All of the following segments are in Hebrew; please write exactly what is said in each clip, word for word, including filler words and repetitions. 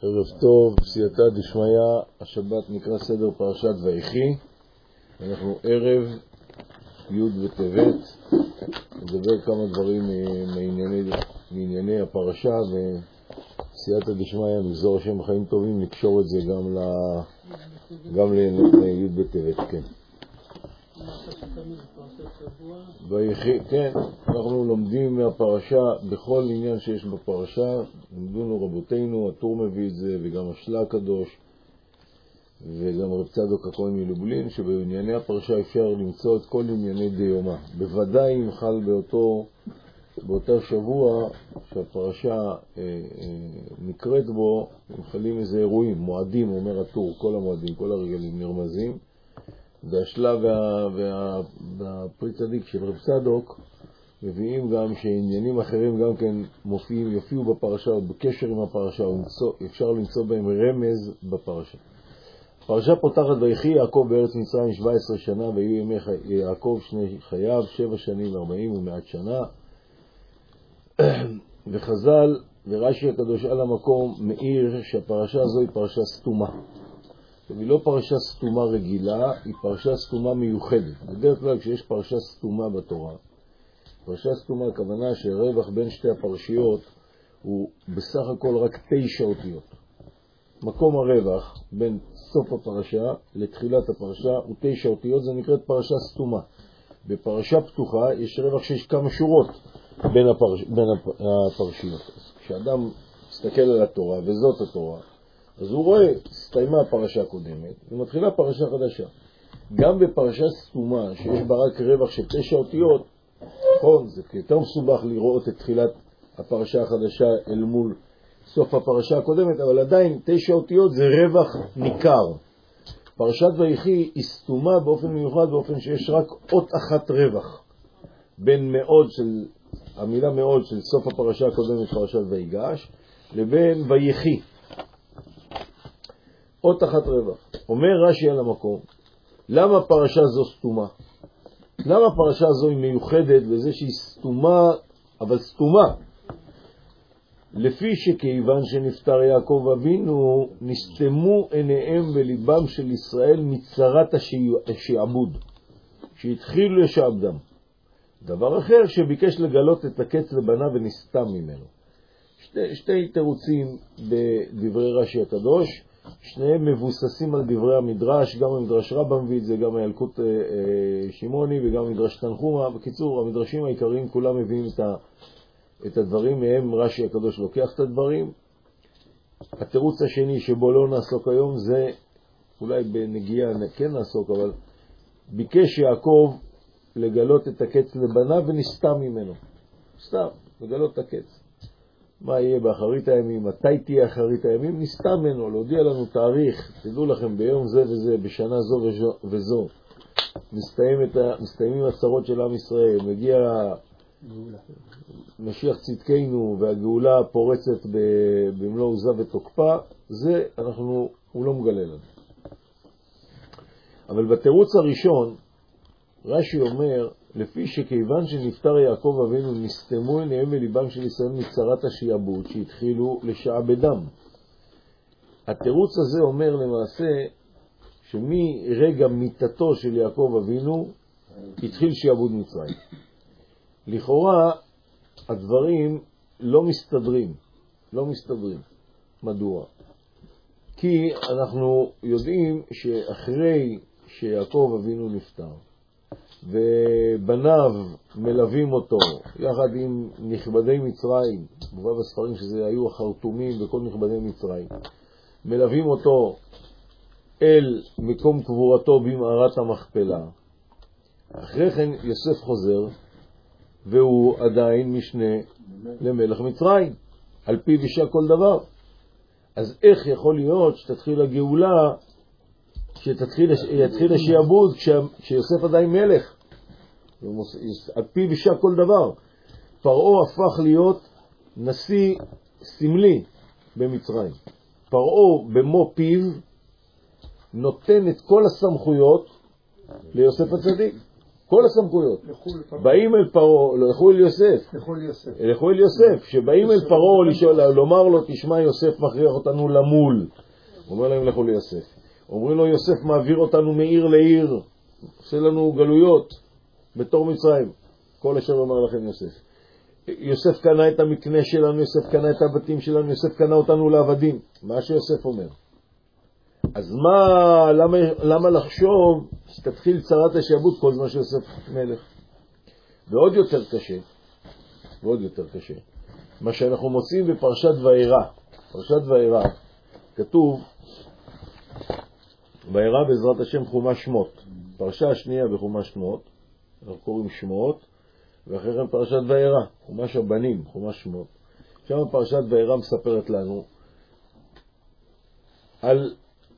ערב טוב, סייעתא דשמיא, השבת נקרא סדר פרשת ויחי. אנחנו ערב י' בטבת, נדבר כמה דברים מענייני, מענייני הפרשה, וסייעתא דשמיא נגזור השם חיים טובים, נקשור את זה גם, ל... גם לי' בטבת, כן. ויחי, כן, אנחנו לומדים מהפרשה, בכל עניין שיש בפרשה, למדונו רבותינו, הטור מביא את זה, וגם השלה הקדוש, וגם רב צדוק הכהן מלובלין, שבענייני הפרשה אפשר למצוא את כל ענייני דיומא. בוודאי אם חל באותו, באותו שבוע שהפרשה אה, אה, נקראת בו, הם חלים איזה אירועים, מועדים, אומר הטור, כל המועדים, כל הרגלים נרמזים, והשלה וה, וה, והפרי צדיק של רב צדוק מביאים גם שעניינים אחרים גם כן מופיעים, יופיעו בפרשה, או בקשר עם הפרשה, או למצוא, אפשר למצוא בהם רמז בפרשה. הפרשה פותחת ויחי יעקב בארץ מצרים שבע עשרה שנה, והיו ימי יעקב שני חייו, שבע שנים וארבעים ומעט שנה. וחז"ל ורש"י הקדוש על המקום מאיר שהפרשה הזו היא פרשה סתומה. היא לא פרשה סתומה רגילה, היא פרשה סתומה מיוחדת. בדרך כלל כשיש פרשה סתומה בתורה, פרשה סתומה הכוונה שהרווח בין שתי הפרשיות הוא בסך הכל רק תשע אותיות. מקום הרווח בין סוף הפרשה לתחילת הפרשה הוא תשע אותיות, זה נקראת פרשה סתומה. בפרשה פתוחה יש רווח שיש כמה שורות בין, הפרש... בין הפרשיות. כשאדם מסתכל על התורה, וזאת התורה, אז הוא רואה, הסתיימה הפרשה הקודמת, ומתחילה פרשה חדשה. גם בפרשה סתומה, שיש בה רק רווח של תשע אותיות, נכון, זה יותר מסובך לראות את תחילת הפרשה החדשה אל מול סוף הפרשה הקודמת, אבל עדיין תשע אותיות זה רווח ניכר. פרשת ויחי היא סתומה באופן מיוחד, באופן שיש רק אות אחת רווח, בין מאוד של, המילה מאוד של סוף הפרשה הקודמת, פרשת ויגש, לבין ויחי. אות אחת רווח. אומר רש"י על המקום, למה פרשה זו סתומה? למה פרשה זו היא מיוחדת בזה שהיא סתומה, אבל סתומה? לפי שכיוון שנפטר יעקב אבינו, נסתמו עיניהם וליבם של ישראל מצרת השעבוד, שהתחילו לשעבדם. דבר אחר שביקש לגלות את הקץ לבנה ונסתם ממנו. שתי, שתי תירוצים בדברי רש"י הקדוש, שניהם מבוססים על דברי המדרש, גם המדרש רבא מביא את זה, גם הילקוט אה, אה, שמעוני וגם המדרש תנחומא. בקיצור, המדרשים העיקריים כולם מביאים את, ה, את הדברים, מהם רש"י הקדוש לוקח את הדברים. התירוץ השני שבו לא נעסוק היום, זה אולי בנגיעה כן נעסוק, אבל ביקש יעקב לגלות את הקץ לבניו ונסתם ממנו. סתם, לגלות את הקץ. מה יהיה באחרית הימים, מתי תהיה אחרית הימים, נסתם ממנו, להודיע לנו תאריך, תדעו לכם ביום זה וזה, בשנה זו וזו, וזו. מסתיים את ה, מסתיימים הצרות של עם ישראל, מגיע משיח צדקנו והגאולה פורצת במלוא עוזה ותוקפה, זה אנחנו, הוא לא מגלה לנו. אבל בתירוץ הראשון, רש"י אומר, לפי שכיוון שנפטר יעקב אבינו, נסתמו עיניהם וליבם של ישראל מצרת השעבוד, שהתחילו לשעבדם. התירוץ הזה אומר למעשה, שמרגע מיתתו של יעקב אבינו, התחיל שעבוד מצרים. לכאורה, הדברים לא מסתדרים. לא מסתדרים. מדוע? כי אנחנו יודעים שאחרי שיעקב אבינו נפטר, ובניו מלווים אותו יחד עם נכבדי מצרים, מובא בספרים שזה היו החרטומים וכל נכבדי מצרים, מלווים אותו אל מקום קבורתו במערת המכפלה. אחרי כן יוסף חוזר והוא עדיין משנה למלך מצרים, על פיו יישק כל דבר. אז איך יכול להיות שתתחיל הגאולה, שתתחיל יתחיל השעבוד כשיוסף עדיין מלך? על פיו יישק כל דבר. פרעה הפך להיות נשיא סמלי במצרים. פרעה במו פיו נותן את כל הסמכויות ליוסף הצדיק. כל הסמכויות. באים אל פרעה, לכו אל יוסף. לכו אל יוסף. שבאים אל פרעה לשאול, לומר לו, תשמע יוסף מכריח אותנו למול. אומר להם לכו ליוסף. אומרים לו יוסף מעביר אותנו מעיר לעיר. עושה לנו גלויות בתור מצרים. כל אשר אומר לכם יוסף. יוסף קנה את המקנה שלנו, יוסף קנה את הבתים שלנו, יוסף קנה אותנו לעבדים. מה שיוסף אומר. אז מה, למה, למה לחשוב שתתחיל צרת השעבוד כל זמן שיוסף מלך? ועוד יותר קשה, ועוד יותר קשה, מה שאנחנו מוצאים בפרשת וארא. פרשת וארא, כתוב, וארא בעזרת השם חומש שמות. פרשה השנייה בחומש שמות, אנחנו קוראים שמות, ואחרי כן פרשת וארא, חומש הבנים, חומש שמות. שם פרשת וארא מספרת לנו על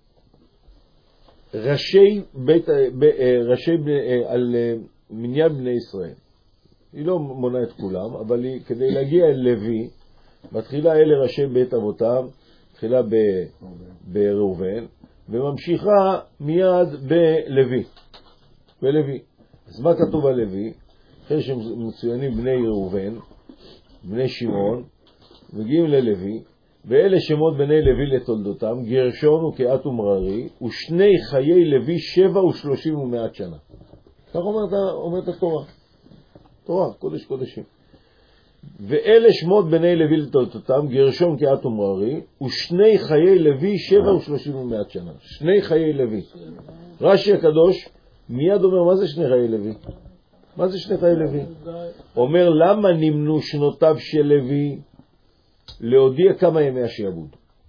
ראשי בית, ראשי, על מניין בני ישראל. היא לא מונה את כולם, אבל היא, כדי להגיע אל לוי, מתחילה אלה ראשי בית אבותם, מתחילה בראובן, וממשיכה מיד בלוי. בלוי. אז מה כתוב על לוי? אחרי שמצוינים בני ראובן, בני שמעון, מגיעים ללוי, ואלה שמות בני לוי לתולדותם, גרשון וקהת ומררי, ושני חיי לוי שבע ושלושים ומעט שנה. כך אומרת, אומרת התורה. תורה, קודש קודשים. ואלה שמות בני לוי לתולדותם, גרשון קהת ומררי, ושני חיי לוי שבע ושלושים ומעט שנה. שני חיי לוי. רש"י הקדוש מיד אומר, מה זה שני חיי לוי? מה זה שני חיי לוי? אומר, למה נמנו שנותיו של לוי? להודיע כמה ימי השעבוד.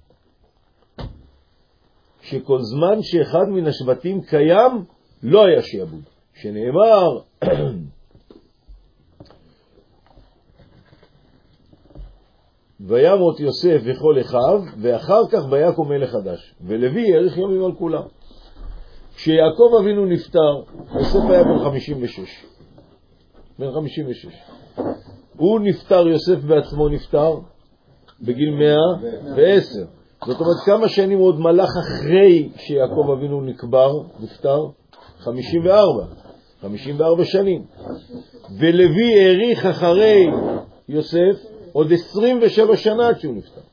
שכל זמן שאחד מן השבטים קיים, לא היה שעבוד. שנאמר, וימות יוסף וכל אחיו, ואחר כך ויקום מלך חדש. ולוי האריך ימים על כולם. כשיעקב אבינו נפטר, יוסף היה בן חמישים ושש. בן חמישים ושש. הוא נפטר, יוסף בעצמו נפטר, בגיל מאה ועשר. זאת אומרת, כמה שנים עוד מלך אחרי שיעקב אבינו נקבר, נפטר? חמישים וארבע. חמישים וארבע שנים. ולוי האריך אחרי יוסף עוד עשרים ושבע שנה עד שהוא נפטר.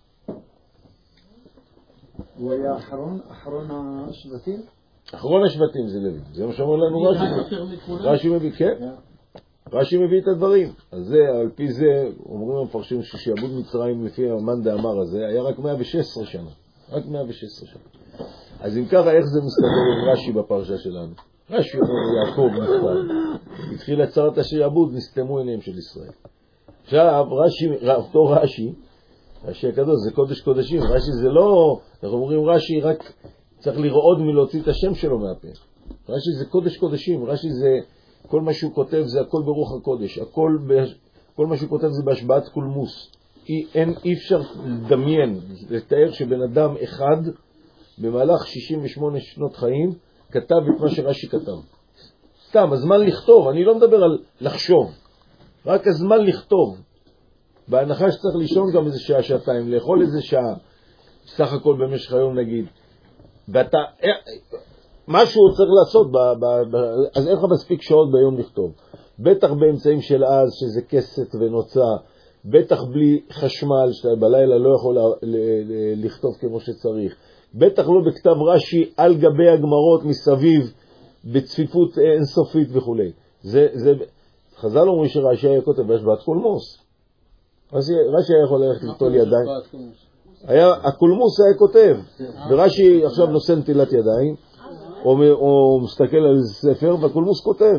הוא היה אחרון, אחרון השבטים? אחרון השבטים זה לוי. זה מה שאומר לנו רש"י. רש"י מביא, כן. רש"י מביא את הדברים. אז זה, על פי זה, אומרים המפרשים ששעבוד מצרים לפי המאן דאמר הזה, היה רק מאה ושש עשרה שנה. רק מאה ושש עשרה שנה. אז אם ככה, איך זה מסתדר עם רש"י בפרשה שלנו? רש"י אומר, יעקב נפטר. התחיל צרת השעבוד, נסתמו עיניהם של ישראל. עכשיו, רש"י, אותו רש"י, רש"י הקדוש, זה קודש קודשים. רש"י זה לא, אנחנו אומרים רש"י רק צריך לראות מלהוציא את השם שלו מהפה. רש"י זה קודש קודשים. רש"י זה, כל מה שהוא כותב זה הכל ברוח הקודש. הכל, כל מה שהוא כותב זה בהשבעת קולמוס. אי, אין, אי אפשר לדמיין, לתאר שבן אדם אחד במהלך שישים ושמונה שנות חיים כתב את מה שרש"י כתב. סתם, הזמן לכתוב, אני לא מדבר על לחשוב. רק הזמן לכתוב. בהנחה שצריך לישון גם איזה שעה, שעתיים, לאכול איזה שעה, סך הכל במשך היום נגיד. ואתה, משהו צריך לעשות, ב, ב, ב, אז אין לך מספיק שעות ביום לכתוב. בטח באמצעים של אז, שזה כסת ונוצה, בטח בלי חשמל, שאתה בלילה לא יכול ל, ל, ל, לכתוב כמו שצריך. בטח לא בכתב רש"י על גבי הגמרות מסביב, בצפיפות אינסופית וכו'. זה, זה, חז"ל אומרים שרש"י היה כותב בהשבעת קולמוס. רש"י היה יכול ללכת לטול ידיים. היה, הקולמוס היה כותב, ורש"י עכשיו נושא נטילת ידיים, או, או מסתכל על ספר, והקולמוס כותב.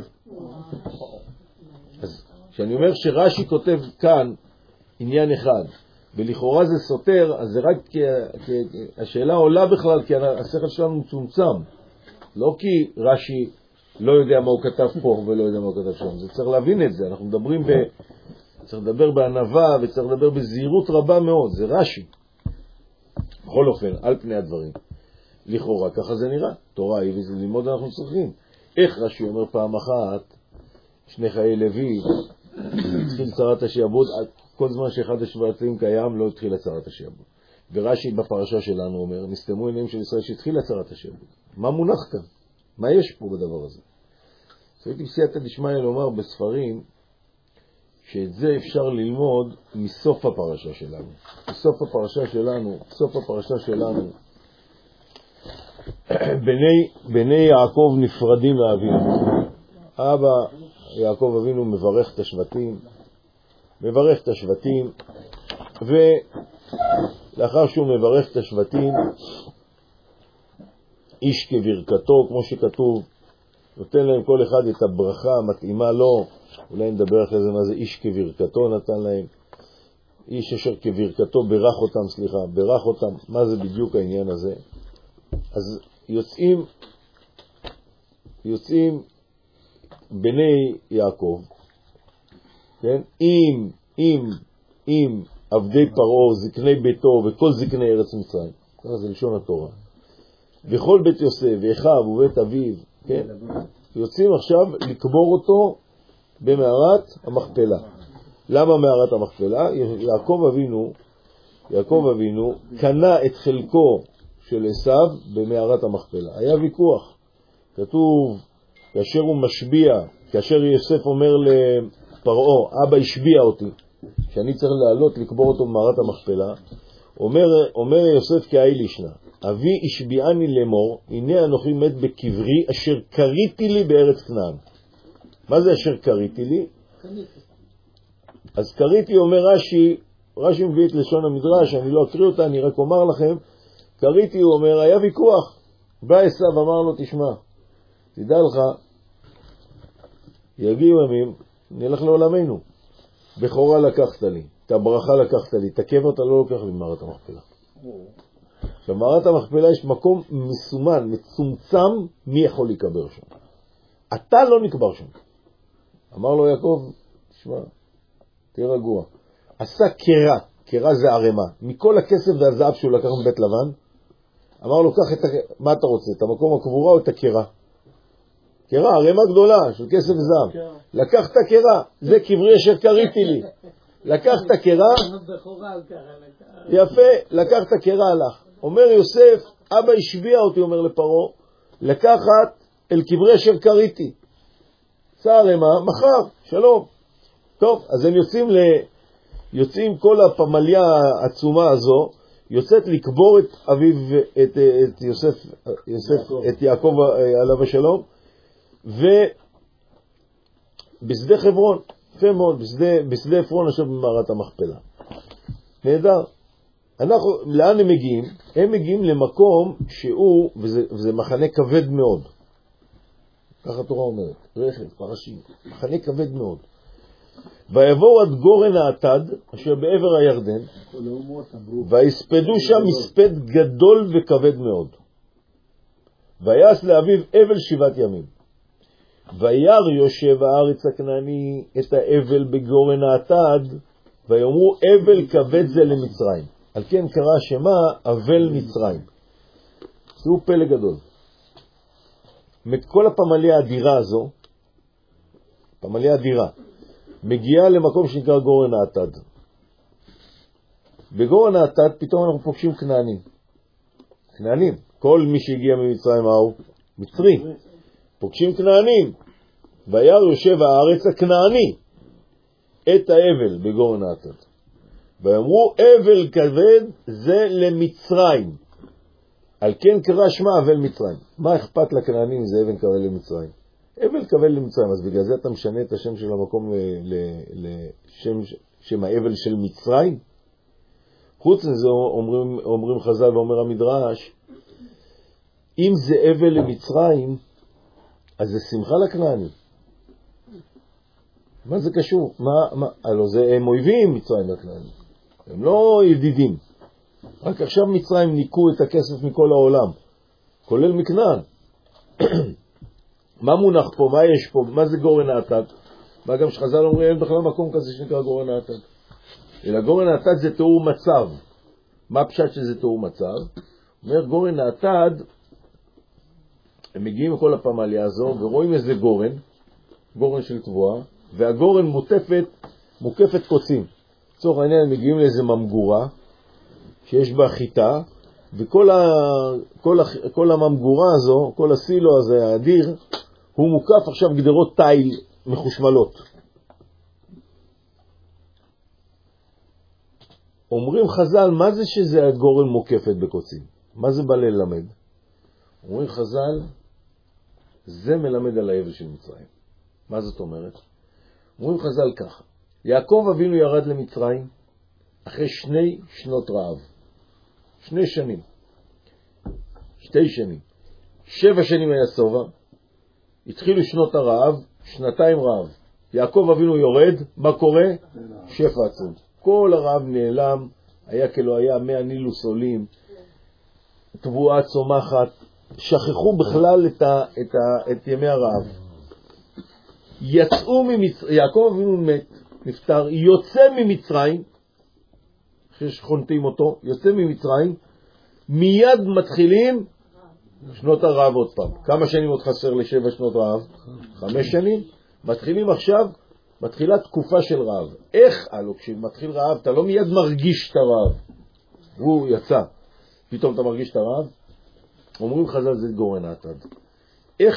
אז כשאני אומר שרש"י כותב כאן עניין אחד, ולכאורה זה סותר, אז זה רק כי, כי השאלה עולה בכלל, כי השכל שלנו מצומצם. לא כי רש"י לא יודע מה הוא כתב פה ולא יודע מה הוא כתב שם. זה צריך להבין את זה. אנחנו מדברים ב... צריך לדבר בענווה וצריך לדבר בזהירות רבה מאוד. זה רש"י. בכל אופן, על פני הדברים. לכאורה, ככה זה נראה. תורה היא וזה ללמוד אנחנו צריכים. איך רש"י אומר פעם אחת, שני חיי לוי, התחיל צרת השעבוד, כל זמן שאחד השבטים קיים לא התחיל צרת השעבוד. ורש"י בפרשה שלנו אומר, נסתמו עיניהם של ישראל שהתחיל צרת השעבוד. מה מונח כאן? מה יש פה בדבר הזה? הייתי בסייעתא דשמיא לומר בספרים, שאת זה אפשר ללמוד מסוף הפרשה שלנו. בסוף הפרשה שלנו, סוף הפרשה שלנו, בני, בני יעקב נפרדים מאבינו. אבא יעקב אבינו מברך את השבטים, מברך את השבטים, ולאחר שהוא מברך את השבטים, איש כברכתו, כמו שכתוב, נותן להם כל אחד את הברכה המתאימה לו. אולי נדבר אחרי זה מה זה איש כברכתו נתן להם. איש אשר כברכתו ברך אותם, סליחה, ברך אותם. מה זה בדיוק העניין הזה? אז יוצאים, יוצאים בני יעקב, כן? עם, עם, עם עבדי פרעה, זקני ביתו וכל זקני ארץ מצרים. זה לשון התורה. וכל בית יוסף, ואחיו ובית אביו, כן? יוצאים עכשיו לקבור אותו במערת המכפלה. למה מערת המכפלה? יעקב אבינו, יעקב אבינו קנה את חלקו של עשיו במערת המכפלה. היה ויכוח. כתוב, כאשר הוא משביע, כאשר יוסף אומר לפרעה, אבא השביע אותי, שאני צריך לעלות לקבור אותו במערת המכפלה, אומר, אומר יוסף כאי לישנה, אבי השביעני לאמור, הנה אנוכי מת בקברי אשר קריתי לי בארץ כנען. מה זה אשר קריתי לי? אז קריתי אומר רש"י, רש"י מביא את לשון המדרש, אני לא אקריא אותה, אני רק אומר לכם, קריתי הוא אומר, היה ויכוח, בא עשיו אמר לו, תשמע, תדע לך, יגיעו ימים, נלך לעולמנו, בכורה לקחת לי, את הברכה לקחת לי, את הקבר אתה לא לוקח לי במערת המכפלה. במערת המכפלה יש מקום מסומן, מצומצם, מי יכול להיקבר שם. אתה לא נקבר שם. אמר לו יעקב, תשמע, תהיה רגוע. עשה קרה, קרה זה ערמה. מכל הכסף והזהב שהוא לקח מבית לבן, אמר לו, קח את ה... מה אתה רוצה? את המקום הקבורה או את הקרה? קרה, ערמה גדולה של כסף וזהב. לקח את הקרה, זה קברי אשר קריתי לי. לקח את הקרה, יפה, לקח את הקרה הלך. אומר יוסף, אבא השביע אותי, אומר לפרעה, לקחת אל קברי אשר קריתי. צערמה, מחר, שלום. טוב, אז הם יוצאים ל... יוצאים כל הפמליה העצומה הזו, יוצאת לקבור את אביו, את, את יוסף, יוסף, את יעקב עליו השלום, ובשדה חברון, יפה מאוד, בשדה, בשדה עפרון עכשיו במערת המכפלה. נהדר. אנחנו, לאן הם מגיעים? הם מגיעים למקום שהוא, וזה, וזה מחנה כבד מאוד. ככה התורה אומרת, רכב, פרשים, מחנה כבד מאוד. ויבואו עד גורן האטד, אשר בעבר הירדן, ויספדו שם מספד גדול וכבד מאוד. ויעש לאביו אבל שבעת ימים. וירא יושב הארץ הכנעני את האבל בגורן האטד, ויאמרו אבל כבד זה למצרים. על כן קרא שמה אבל מצרים. זהו פלא גדול. מכל הפמליה האדירה הזו, פמליה אדירה, מגיעה למקום שנקרא גורן האטד. בגורן האטד פתאום אנחנו פוגשים כנענים. כנענים. כל מי שהגיע ממצרים מהו? מצרי. פוגשים כנענים. וירא יושב הארץ הכנעני את האבל בגורן האטד. ואמרו אבל כבד זה למצרים. על כן קרא שמה אבל מצרים. מה אכפת לכנענים זה אבל כבד למצרים? אבל כבד למצרים. אז בגלל זה אתה משנה את השם של המקום לשם שם האבל של מצרים? חוץ מזה אומרים, אומרים חז"ל ואומר המדרש, אם זה אבל למצרים, אז זה שמחה לכנענים. מה זה קשור? מה, מה? הלוא זה הם אויבים מצרים לכנענים. הם לא ידידים. רק עכשיו מצרים ניקו את הכסף מכל העולם, כולל מכנען. מה מונח פה? מה יש פה? מה זה גורן האטד? מה גם שחז"ל אומרים, אין בכלל מקום כזה שנקרא גורן האטד. אלא גורן האטד זה תיאור מצב. מה פשט שזה תיאור מצב? אומר גורן האטד, הם מגיעים לכל הפמליה הזו ורואים איזה גורן, גורן של תבואה, והגורן מוטפת, מוקפת קוצים. לצורך העניין הם מגיעים לאיזה ממגורה שיש בה חיטה, וכל ה, כל ה, כל הממגורה הזו, כל הסילו הזה האדיר, הוא מוקף עכשיו גדרות תיל מחושמלות. אומרים חז"ל, מה זה שזה הגורן מוקפת בקוצים? מה זה בא ללמד? אומרים חז"ל, זה מלמד על האבל של מצרים. מה זאת אומרת? אומרים חז"ל ככה, יעקב אבינו ירד למצרים אחרי שני שנות רעב. שני שנים. שתי שנים. שבע שנים היה סובה. התחילו שנות הרעב, שנתיים רעב. יעקב אבינו יורד, מה קורה? שפע עצום. כל הרעב נעלם, היה כלא היה, מאה נילוס עולים, תבואה צומחת, שכחו בכלל את, ה, את, ה, את ימי הרעב. יצאו ממצרים, יעקב אבינו מת, נפטר, יוצא ממצרים, אחרי שחונטים אותו, יוצא ממצרים, מיד מתחילים שנות הרעב עוד פעם. כמה שנים עוד חסר לשבע שנות רעב? חמש שנים. מתחילים עכשיו, מתחילה תקופה של רעב. איך? הלוא כשמתחיל רעב, אתה לא מיד מרגיש את הרעב. הוא יצא. פתאום אתה מרגיש את הרעב? אומרים חז"ל זה גורן עתד. איך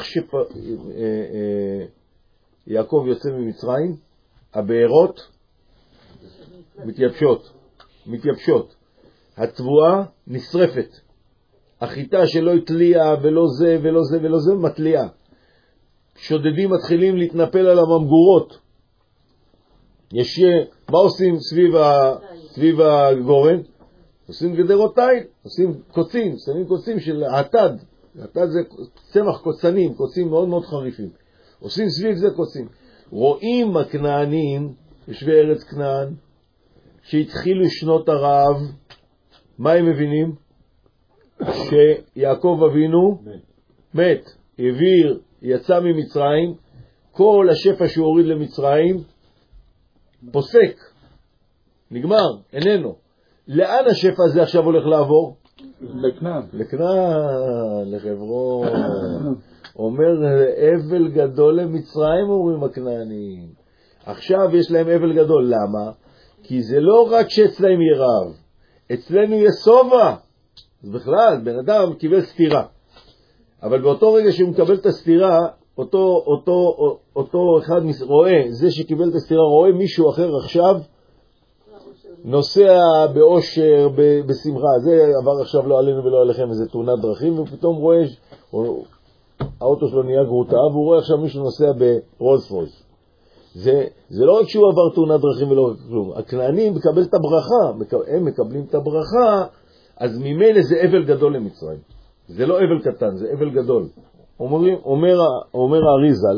שיעקב יוצא ממצרים, הבארות מתייבשות. מתייבשות. התבואה נשרפת. החיטה שלא התליעה ולא זה ולא זה ולא זה מתליעה. שודדים מתחילים להתנפל על הממגורות. יש, מה עושים סביב, ה, סביב הגורן? עושים גדרות תיל, עושים קוצים, שמים קוצים של עתד. עתד זה צמח קוצנים, קוצים מאוד מאוד חריפים. עושים סביב זה קוצים. רואים הכנענים, יושבי ארץ כנען, שהתחילו שנות הרעב, מה הם מבינים? שיעקב אבינו מת, העביר, יצא ממצרים, כל השפע שהוא הוריד למצרים פוסק, נגמר, איננו. לאן השפע הזה עכשיו הולך לעבור? לכנען. לכנען, לחברון. אומר אבל גדול למצרים, אומרים הכנענים. עכשיו יש להם אבל גדול, למה? כי זה לא רק שאצלהם יהיה רעב, אצלנו יש סובה. אז בכלל, בן אדם קיבל סתירה. אבל באותו רגע שהוא מקבל את הסתירה, אותו, אותו, אותו אחד רואה, זה שקיבל את הסתירה, רואה מישהו אחר עכשיו, נוסע באושר, בשמחה. זה עבר עכשיו לא עלינו ולא עליכם, איזה תאונת דרכים, ופתאום רואה, האוטו שלו נהיה גרוטה, והוא רואה עכשיו מישהו נוסע ברולס רויס. זה, זה לא רק שהוא עבר תאונת דרכים ולא כלום. הכנענים מקבל את הברכה, הם מקבלים את הברכה, אז ממילא זה אבל גדול למצרים. זה לא אבל קטן, זה אבל גדול. אומרים, אומר, אומר האריזל,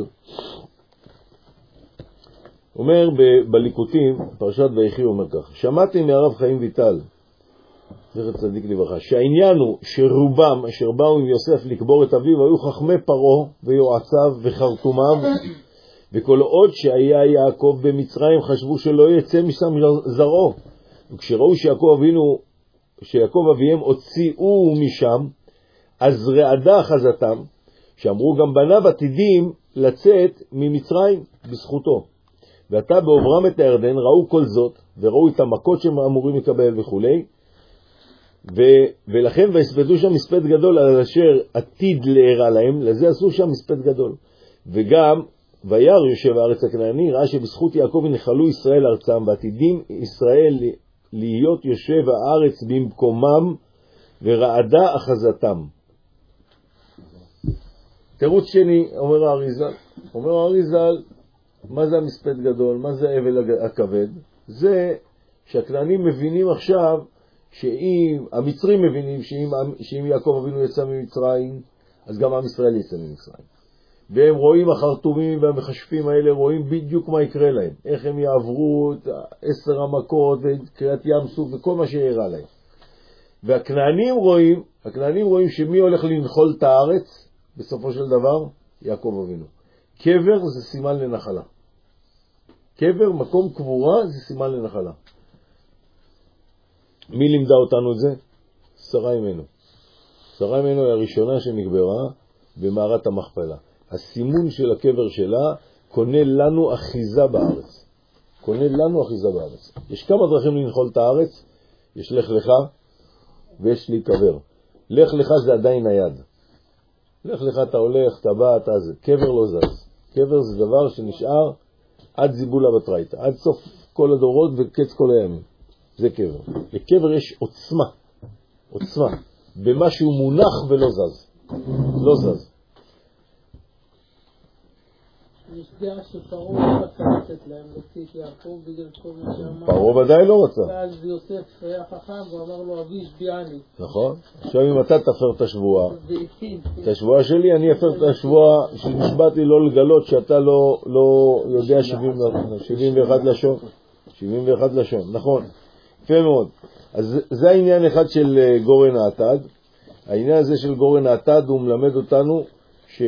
אומר ב- בליקוטים, פרשת ויחי אומר כך, שמעתי מהרב חיים ויטל, זכר צדיק לברכה, שהעניין הוא שרובם אשר באו עם יוסף לקבור את אביו, היו חכמי פרעה ויועציו וחרטומיו, וכל עוד שהיה יעקב במצרים חשבו שלא יצא משם זרעו. וכשראו שיעקב אבינו, שיעקב אביהם הוציאו משם, אז רעדה אחזתם, שאמרו גם בניו עתידים לצאת ממצרים בזכותו. ועתה בעוברם את הירדן ראו כל זאת, וראו את המכות שהם אמורים לקבל וכו'. ו- ולכן והספדו שם מספד גדול על אשר עתיד להירא להם, לזה עשו שם מספד גדול. וגם וירא יושב הארץ הכנעני, ראה שבזכות יעקב נחלו ישראל ארצם, ועתידים ישראל להיות יושב הארץ במקומם, ורעדה אחזתם. תירוץ שני, אומר האריזל, אומר האריזל, מה זה המספד גדול? מה זה האבל הכבד? זה שהכנענים מבינים עכשיו, שאם, המצרים מבינים שאם, שאם יעקב אבינו יצא ממצרים, אז גם עם ישראל יצא ממצרים. והם רואים החרטומים והמחשפים האלה, רואים בדיוק מה יקרה להם. איך הם יעברו את עשר המכות וקריאת ים סוף וכל מה שיראה להם. והכנענים רואים, הכנענים רואים שמי הולך לנחול את הארץ, בסופו של דבר, יעקב אבינו. קבר זה סימן לנחלה. קבר, מקום קבורה, זה סימן לנחלה. מי לימדה אותנו את זה? שרה אמנו. שרה אמנו היא הראשונה שנקברה במערת המכפלה. הסימון של הקבר שלה קונה לנו אחיזה בארץ. קונה לנו אחיזה בארץ. יש כמה דרכים לנחול את הארץ. יש לך לך ויש להיקבר. לך לך זה עדיין היד. לך לך, אתה הולך, אתה בא, אתה זה. קבר לא זז. קבר זה דבר שנשאר עד זיבולה בתרייתא, עד סוף כל הדורות וקץ כל הימים. זה קבר. לקבר יש עוצמה, עוצמה, במה שהוא מונח ולא זז. לא זז. יש דעה שפרעה לא רצה לתת להם להוציא את יעקב בגלל כל מה שאמר. פרעה ודאי לא רצה. ואז יוסף היה חכם ואמר לו, אבי השביעני. נכון. עכשיו אם אתה תפר את השבועה, את השבועה שלי, אני אפר את השבועה שנשבעתי לא לגלות שאתה לא, לא יודע שבעים ואחת לשון. שבעים ואחת לשון, נכון. יפה מאוד. אז זה העניין אחד של גורן האטד. העניין הזה של גורן האטד הוא מלמד אותנו ש...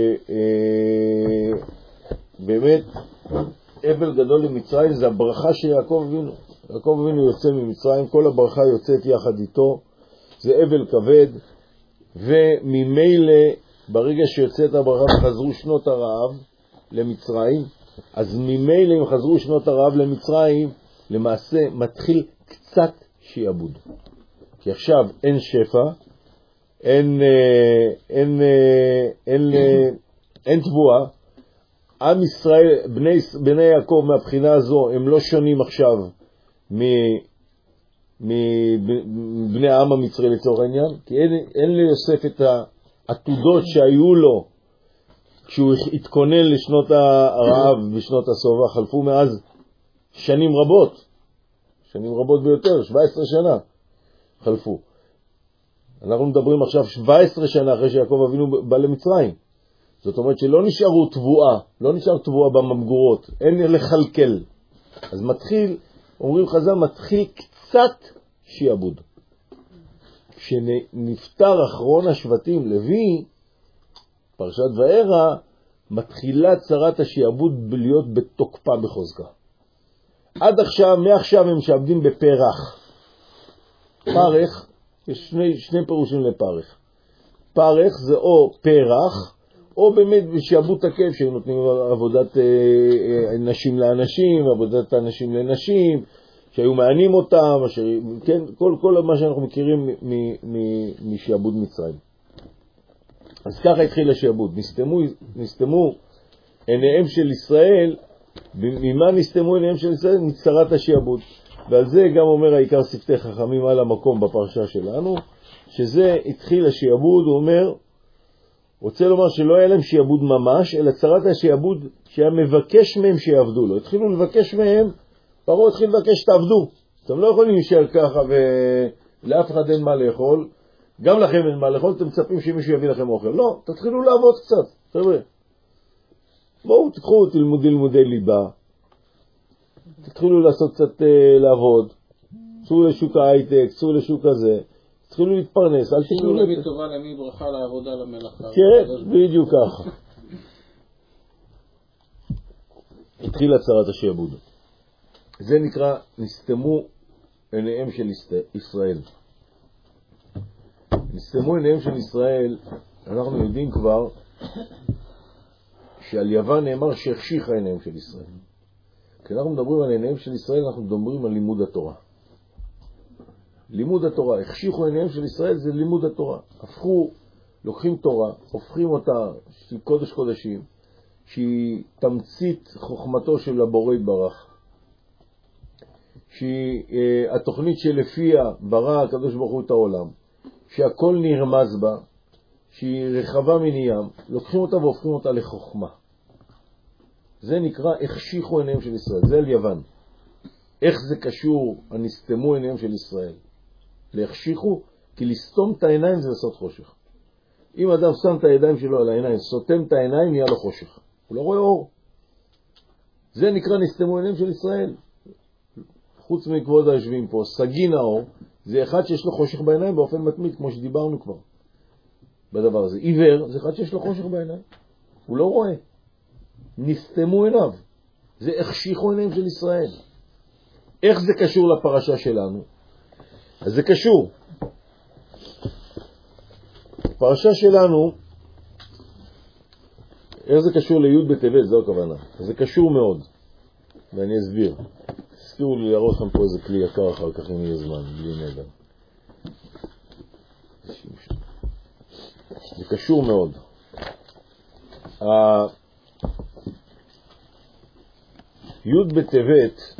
באמת, אבל גדול למצרים זה הברכה של יעקב אבינו. יעקב אבינו יוצא ממצרים, כל הברכה יוצאת יחד איתו, זה אבל כבד, וממילא ברגע שיוצאת הברכה וחזרו שנות הרעב למצרים, אז ממילא אם חזרו שנות הרעב למצרים, למעשה מתחיל קצת שיעבוד. כי עכשיו אין שפע, אין, אין, אין, אין, אין תבואה, עם ישראל, בני, בני יעקב מהבחינה הזו, הם לא שונים עכשיו מבני העם המצרי לצורך העניין, כי אין, אין ליוסף את העתודות שהיו לו כשהוא התכונן לשנות הרעב בשנות הסובה, חלפו מאז שנים רבות, שנים רבות ביותר, שבע עשרה שנה חלפו. אנחנו מדברים עכשיו שבע עשרה שנה אחרי שיעקב אבינו בא למצרים. זאת אומרת שלא נשארו תבואה, לא נשאר תבואה בממגורות, אין לחלקל. אז מתחיל, אומרים חז"ל, מתחיל קצת שיעבוד. כשנפטר אחרון השבטים, לוי, פרשת וערה, מתחילה צרת השיעבוד להיות בתוקפה בחוזקה. עד עכשיו, מעכשיו הם שעבדים בפרח. פרח, יש שני, שני פירושים לפרח. פרח זה או פרח, או באמת בשעבוד תקף, שהם נותנים עבודת אה, אה, נשים לאנשים, עבודת אנשים לנשים, שהיו מענים אותם, אשר, כן, כל, כל מה שאנחנו מכירים משעבוד מצרים. אז ככה התחיל השעבוד. נסתמו, נסתמו עיניהם של ישראל, ממה נסתמו עיניהם של ישראל? מצרת השעבוד. ועל זה גם אומר העיקר שפתי חכמים על המקום בפרשה שלנו, שזה התחיל השעבוד, הוא אומר, רוצה לומר שלא היה להם שיעבוד ממש, אלא צרת השיעבוד שהיה מבקש מהם שיעבדו לו. התחילו לבקש מהם, פרעה התחיל לבקש תעבדו. אתם לא יכולים להישאר ככה ולאף אחד אין מה לאכול, גם לכם אין מה לאכול, אתם מצפים שמישהו יביא לכם אוכל. לא, תתחילו לעבוד קצת, חבר'ה. בואו תקחו, תלמדו לימודי ליבה, תתחילו לעשות קצת לעבוד, צאו לשוק ההייטק, צאו לשוק הזה, תתחילו להתפרנס, אל תתחילו למי טובה, למי ברכה, לעבודה, למלאכה. כן, בדיוק ככה. התחילה צרת השעבוד. זה נקרא, נסתמו עיניהם של ישראל. נסתמו עיניהם של ישראל, אנחנו יודעים כבר שעל יוון נאמר שהחשיכה עיניהם של ישראל. כשאנחנו מדברים על עיניהם של ישראל, אנחנו מדברים על לימוד התורה. לימוד התורה, החשיכו עיניהם של ישראל, זה לימוד התורה. הפכו, לוקחים תורה, הופכים אותה של קודש קודשים, שהיא תמצית חוכמתו של הבורא יתברך, שהיא אה, התוכנית שלפיה ברא הקדוש ברוך הוא את העולם, שהכל נרמז בה, שהיא רחבה מניים, לוקחים אותה והופכים אותה לחוכמה. זה נקרא החשיכו עיניהם של ישראל, זה על יוון. איך זה קשור, הנסתמו עיניהם של ישראל? להחשיכו, כי לסתום את העיניים זה לעשות חושך. אם אדם שם את הידיים שלו על העיניים, סותם את העיניים, נהיה לו חושך. הוא לא רואה אור. זה נקרא נסתמו עיניהם של ישראל. חוץ מכבוד היושבים פה, סגין האור, זה אחד שיש לו חושך בעיניים באופן מתמיד, כמו שדיברנו כבר בדבר הזה. עיוור זה אחד שיש לו חושך בעיניים. הוא לא רואה. נסתמו עיניו. זה החשיכו עיניהם של ישראל. איך זה קשור לפרשה שלנו? אז זה קשור. הפרשה שלנו, איך זה קשור ליוד בטבת, זו הכוונה. אז זה קשור מאוד, ואני אסביר. תזכירו לי להראות לכם פה איזה כלי יקר אחר כך אם יהיה זמן, בלי נדר. זה קשור מאוד. י' בטבת,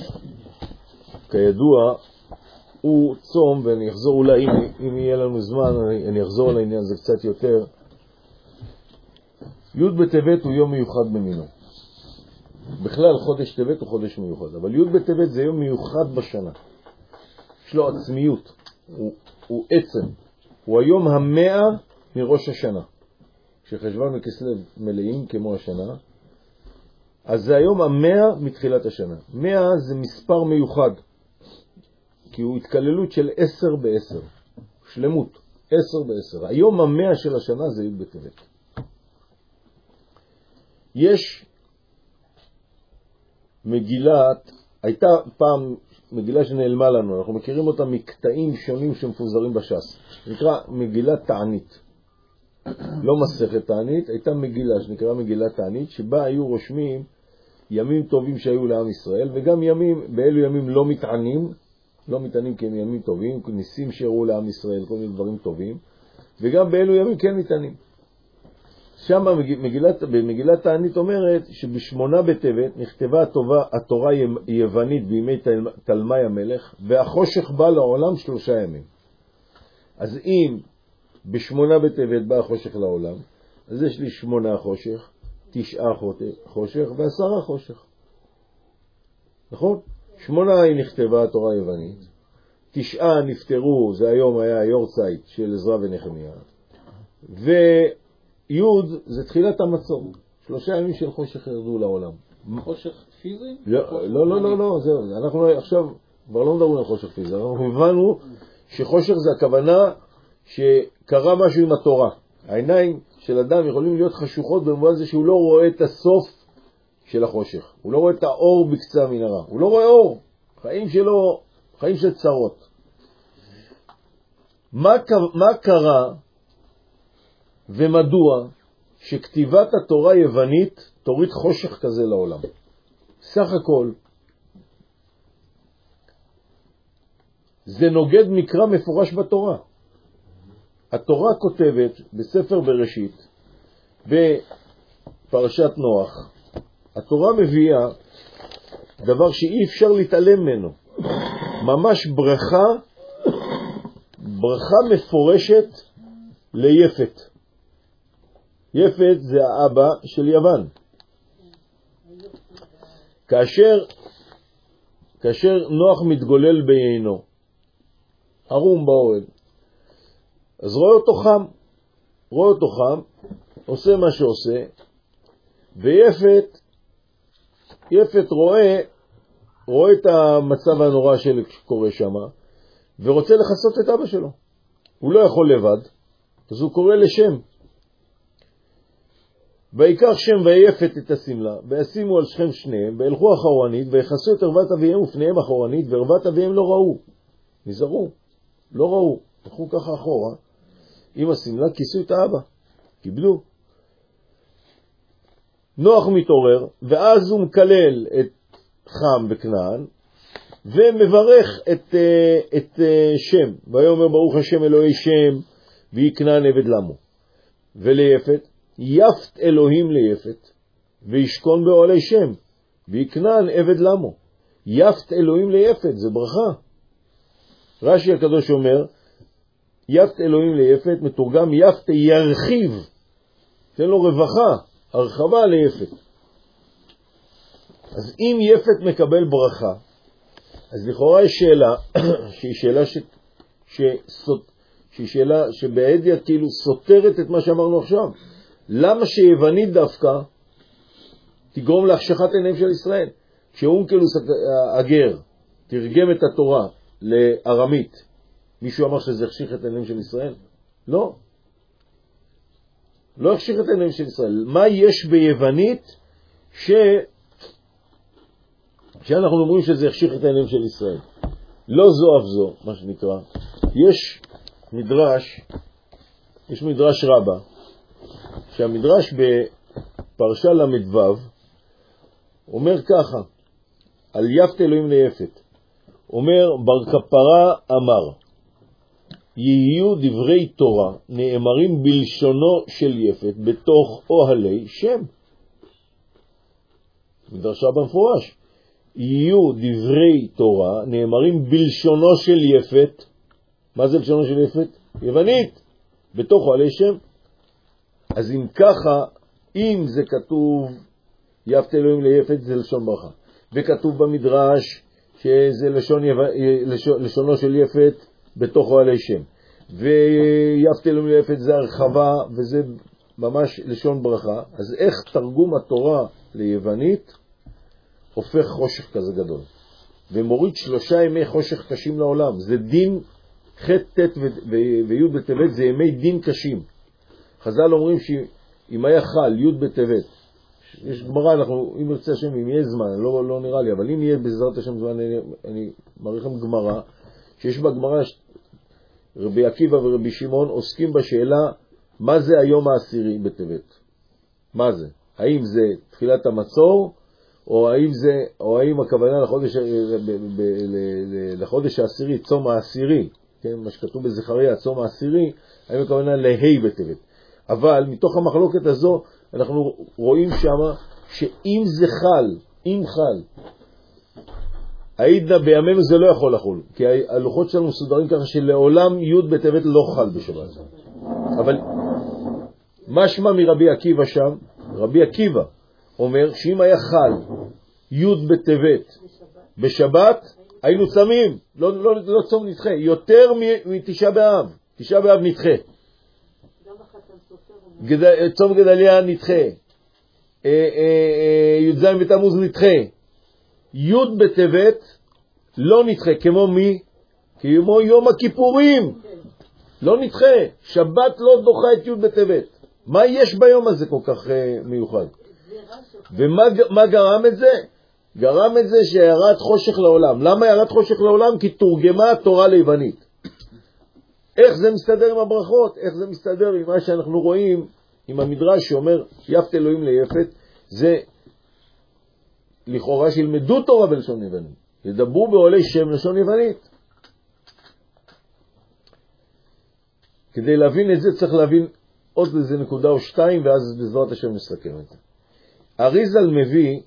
כידוע, הוא צום, ואני אחזור אולי, אם, אם יהיה לנו זמן, אני, אני אחזור על העניין הזה קצת יותר. י' בטבת הוא יום מיוחד במינו. בכלל חודש טבת הוא חודש מיוחד, אבל י' בטבת זה יום מיוחד בשנה. יש לו עצמיות, הוא, הוא עצם. הוא היום המאה מראש השנה. כשחשבון וכסלו מלאים כמו השנה, אז זה היום המאה מתחילת השנה. מאה זה מספר מיוחד, כי הוא התקללות של עשר בעשר. שלמות, עשר בעשר. היום המאה של השנה זה י' בטבת. יש מגילת, הייתה פעם מגילה שנעלמה לנו, אנחנו מכירים אותה מקטעים שונים שמפוזרים בש"ס. נקרא מגילת תענית. לא מסכת תענית, הייתה מגילה שנקרא מגילת תענית, שבה היו רושמים ימים טובים שהיו לעם ישראל, וגם ימים, באלו ימים לא מתענים, לא מתענים כי הם ימים טובים, ניסים שהראו לעם ישראל, כל מיני דברים טובים, וגם באלו ימים כן מתענים. שם מגילת, במגילת תענית אומרת שבשמונה בטבת נכתבה התורה, התורה יוונית בימי תל, תלמי המלך, והחושך בא לעולם שלושה ימים. אז אם בשמונה בטבת בא החושך לעולם, אז יש לי שמונה חושך, תשעה חושך ועשרה חושך. נכון? שמונה היא נכתבה התורה היוונית, תשעה נפטרו, זה היום היה יורצייט של עזרא ונחמיה, ויוד זה תחילת המצור. שלושה ימים של חושך ירדו לעולם. חושך פיזי? לא, לא, לא, לא, לא, זהו. אנחנו עכשיו כבר לא מדברים על חושך פיזי. אנחנו הבנו שחושך זה הכוונה שקרה משהו עם התורה. העיניים של אדם יכולים להיות חשוכות במובן זה שהוא לא רואה את הסוף של החושך. הוא לא רואה את האור בקצה המנהרה. הוא לא רואה אור. חיים שלו, חיים של צרות. מה, מה קרה ומדוע שכתיבת התורה היוונית תוריד חושך כזה לעולם? סך הכל, זה נוגד מקרא מפורש בתורה. התורה כותבת בספר בראשית, בפרשת נוח, התורה מביאה דבר שאי אפשר להתעלם ממנו. ממש ברכה, ברכה מפורשת ליפת. יפת זה האבא של יוון. כאשר, כאשר נוח מתגולל בעינו, ערום באוהל, אז רואה אותו חם, רואה אותו חם, עושה מה שעושה, ויפת, יפת רואה, רואה את המצב הנורא שקורה שם, ורוצה לחסות את אבא שלו. הוא לא יכול לבד, אז הוא קורא לשם. ויקח שם ויפת את הסמלה, וישימו על שכם שניהם, וילכו אחורנית, ויחסו את ערוות אביהם ופניהם אחורנית, וערוות אביהם לא ראו. נזהרו, לא ראו. הלכו ככה אחורה, עם הסמלה כיסו את האבא, קיבלו. נוח מתעורר, ואז הוא מקלל את חם בכנען, ומברך את, את שם, ויאמר ברוך השם אלוהי שם, ויקנען עבד למו. וליפת, יפת אלוהים ליפת, וישכון באוהלי שם, ויקנען עבד למו. יפת אלוהים ליפת, זה ברכה. רש"י הקדוש אומר, יפת אלוהים ליפת, מתורגם יפת ירחיב, תן לו רווחה, הרחבה ליפת. אז אם יפת מקבל ברכה, אז לכאורה יש שאלה, שהיא שאלה ש... שסות... שהיא שאלה שבעדיה כאילו סותרת את מה שאמרנו עכשיו. למה שיוונית דווקא תגרום להחשכת עיניהם של ישראל? שאונקלוס הגר תרגם את התורה לארמית, מישהו אמר שזה החשיך את עיניהם של ישראל? לא. לא החשיך את עיניהם של ישראל. מה יש ביוונית ש... שאנחנו אומרים שזה החשיך את העיניהם של ישראל? לא זו אף זו, מה שנקרא. יש מדרש, יש מדרש רבה, שהמדרש בפרשה למדבב אומר ככה, על יפת אלוהים ליפת. אומר בר כפרה אמר, יהיו דברי תורה נאמרים בלשונו של יפת בתוך אוהלי שם. מדרשה במפורש. יהיו דברי תורה נאמרים בלשונו של יפת. מה זה בלשונו של יפת? יוונית. בתוך אוהלי שם. אז אם ככה, אם זה כתוב יפת אלוהים ליפת, זה לשון ברכה. וכתוב במדרש שזה לשון יו... לשון... לשונו של יפת בתוך אוהלי שם. ויפת אלוהים ליפת זה הרחבה, וזה ממש לשון ברכה. אז איך תרגום התורה ליוונית הופך חושך כזה גדול? ומוריד שלושה ימי חושך קשים לעולם. זה דין ח' ט' וי' בטבת, זה ימי דין קשים. חז"ל אומרים שאם היה חל י' בטבת, יש גמרא, אנחנו, אם ירצה השם, אם יהיה זמן, לא, לא נראה לי, אבל אם יהיה בעזרת השם זמן, אני, אני מראה לכם גמרא, שיש בה גמרא, רבי עקיבא ורבי שמעון עוסקים בשאלה, מה זה היום העשירי בטבת? מה זה? האם זה תחילת המצור, או האם זה, או האם הכוונה לחודש, ב, ב, ב, לחודש העשירי, צום העשירי, כן, מה שכתוב בזכריה, צום העשירי, האם הכוונה להי בטבת? אבל מתוך המחלוקת הזו, אנחנו רואים שמה שאם זה חל, אם חל, העידנא בימינו זה לא יכול לחול, כי הלוחות שלנו מסודרים ככה שלעולם י' בטבת לא חל בשבת. אבל משמע מרבי עקיבא שם, רבי עקיבא אומר שאם היה חל י' בטבת בשבת, היינו צמים, לא, לא, לא צום נדחה, יותר מתשעה באב, תשעה באב נדחה. גד... צום גדליה נדחה, י' ז' בתמוז נדחה, י' בטבת לא נדחה, כמו מי? כמו יום הכיפורים, לא נדחה, שבת לא דוחה את י' בטבת. מה יש ביום הזה כל כך מיוחד? ומה גרם את זה? גרם את זה שירד חושך לעולם. למה ירד חושך לעולם? כי תורגמה התורה ליוונית. איך זה מסתדר עם הברכות? איך זה מסתדר עם מה שאנחנו רואים, עם המדרש שאומר יפת אלוהים ליפת? זה לכאורה שילמדו תורה בלשון יוונית, ידברו בעולי שם לשון יוונית. כדי להבין את זה צריך להבין עוד איזה נקודה או שתיים, ואז בעזרת השם נסכם את זה. אריזל מביא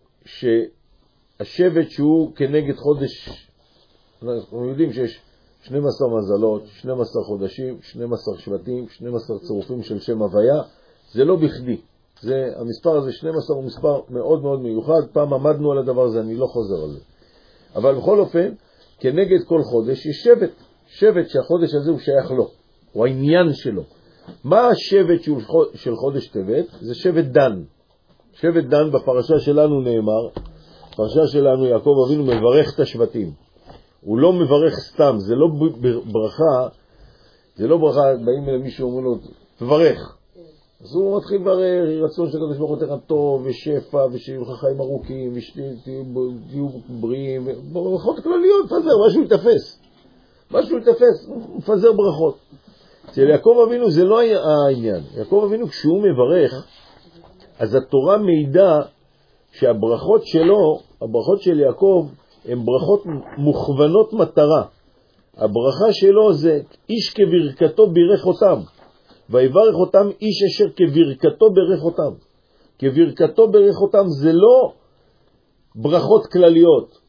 שהשבט שהוא כנגד חודש, אנחנו יודעים שיש שנים עשר מזלות, שנים עשר חודשים, שנים עשר שבטים, שנים עשר צירופים של שם הוויה. זה לא בכדי. זה, המספר הזה, שנים עשר, הוא מספר מאוד מאוד מיוחד. פעם עמדנו על הדבר הזה, אני לא חוזר על זה. אבל בכל אופן, כנגד כל חודש יש שבט. שבט שהחודש הזה הוא שייך לו. הוא העניין שלו. מה השבט של חודש טבת? זה שבט דן. שבט דן בפרשה שלנו נאמר, בפרשה שלנו יעקב אבינו מברך את השבטים. הוא לא מברך סתם, זה לא ברכה, זה לא ברכה, באים למישהו ואומרים לו, תברך. אז הוא מתחיל ברר, רצון של הקדוש ברוך הוא תכף טוב ושפע, ושיהיו לך חיים ארוכים, ושתהיו בריאים, ברכות כלליות, מפזר, משהו יתפס. משהו יתפס, הוא מפזר ברכות. אצל יעקב אבינו זה לא העניין. יעקב אבינו כשהוא מברך, אז התורה מעידה שהברכות שלו, הברכות של יעקב, הן ברכות מוכוונות מטרה. הברכה שלו זה איש כברכתו בירך אותם. ויברך אותם איש אשר כברכתו ברך אותם. כברכתו ברך אותם זה לא ברכות כלליות.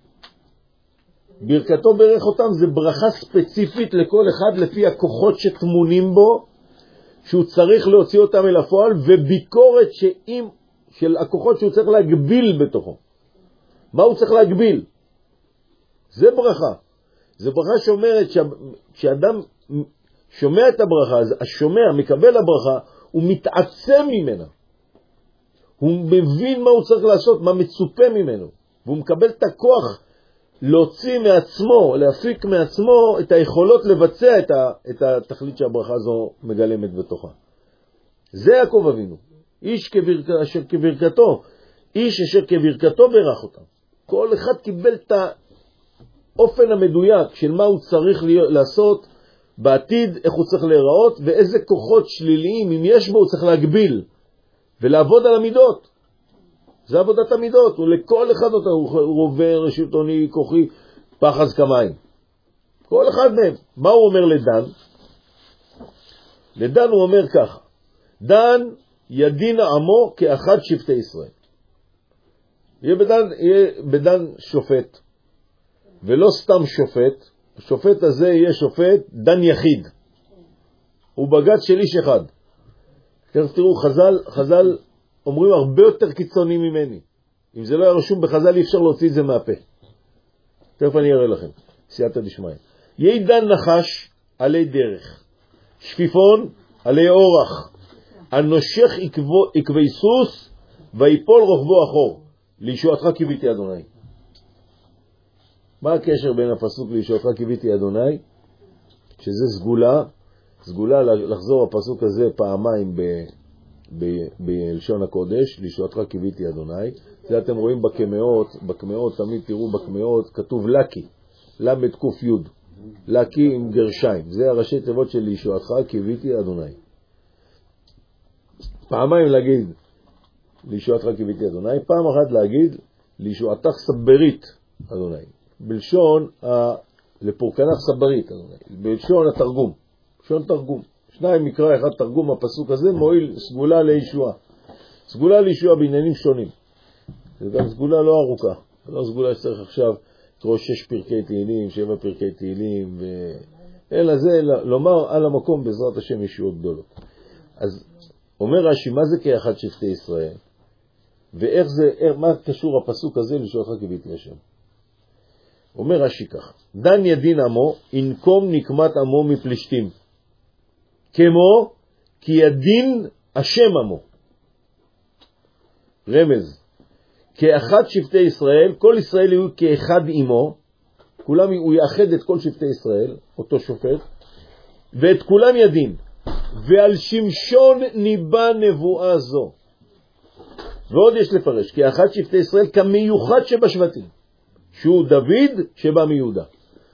ברכתו ברך אותם זה ברכה ספציפית לכל אחד לפי הכוחות שתמונים בו, שהוא צריך להוציא אותם אל הפועל, וביקורת שאם, של הכוחות שהוא צריך להגביל בתוכו. מה הוא צריך להגביל? זה ברכה. זה ברכה שאומרת כשאדם שומע את הברכה, אז השומע מקבל הברכה, הוא מתעצם ממנה. הוא מבין מה הוא צריך לעשות, מה מצופה ממנו. והוא מקבל את הכוח להוציא מעצמו, להפיק מעצמו את היכולות לבצע את, ה, את התכלית שהברכה הזו מגלמת בתוכה. זה יעקב אבינו. איש כברכ... אשר כברכתו, איש אשר כברכתו ברך אותם. כל אחד קיבל את האופן המדויק של מה הוא צריך לעשות בעתיד, איך הוא צריך להיראות, ואיזה כוחות שליליים, אם יש בו, הוא צריך להגביל, ולעבוד על המידות. זה עבודת המידות, ולכל אחד אותה, הוא רובר, שלטוני, כוחי, פחז כמיים. כל אחד מהם. מה הוא אומר לדן? לדן הוא אומר ככה, דן ידין עמו כאחד שבטי ישראל. יהיה בדן, יהיה בדן שופט, ולא סתם שופט. השופט הזה יהיה שופט דן יחיד, הוא בגד של איש אחד. תראו, חז"ל, חז"ל אומרים הרבה יותר קיצוני ממני. אם זה לא היה רשום בחז"ל, אי אפשר להוציא את זה מהפה. תכף אני אראה לכם, סייעתא דשמיא. יהי דן נחש עלי דרך, שפיפון עלי אורח, הנושך עקבי סוס ויפול רוחבו אחור, לישועתך קיוויתי אדוני. מה הקשר בין הפסוק לישועתך קיוויתי אדוני? שזה סגולה, סגולה לחזור הפסוק הזה פעמיים ב, ב, בלשון הקודש, לישועתך קיוויתי אדוני. זה אתם רואים בקמאות, בקמאות תמיד תראו בקמאות כתוב לקי, למד קוף יוד, לקי עם גרשיים, זה הראשי תיבות של לישועתך קיוויתי אדוני. פעמיים להגיד לישועתך קיוויתי אדוני, פעם אחת להגיד לישועתך סברית אדוני, בלשון ה... לפורקנך סברית אדוני, בלשון התרגום, בלשון תרגום. שניים מקרא אחד תרגום הפסוק הזה, מועיל סגולה לישועה. סגולה לישועה בעניינים שונים. זה גם סגולה לא ארוכה, זה לא סגולה שצריך עכשיו לקרוא שש פרקי תהילים, שבע פרקי תהילים, ו... אלא זה לומר על המקום בעזרת השם ישועות גדולות. אז אומר רש"י, מה זה כאחד שבטי ישראל? ואיך זה, איך, מה קשור הפסוק הזה לישועתך קיוויתי השם? אומר רש"י כך, דן ידין עמו, ינקום נקמת עמו מפלישתים, כמו כי ידין השם עמו. רמז, כאחד שבטי ישראל, כל ישראל יהיו כאחד עמו, כולם הוא יאחד את כל שבטי ישראל, אותו שופט, ואת כולם ידין, ועל שמשון ניבא נבואה זו. ועוד יש לפרש, כאחד שבטי ישראל כמיוחד שבשבטים, שהוא דוד שבא מיהודה.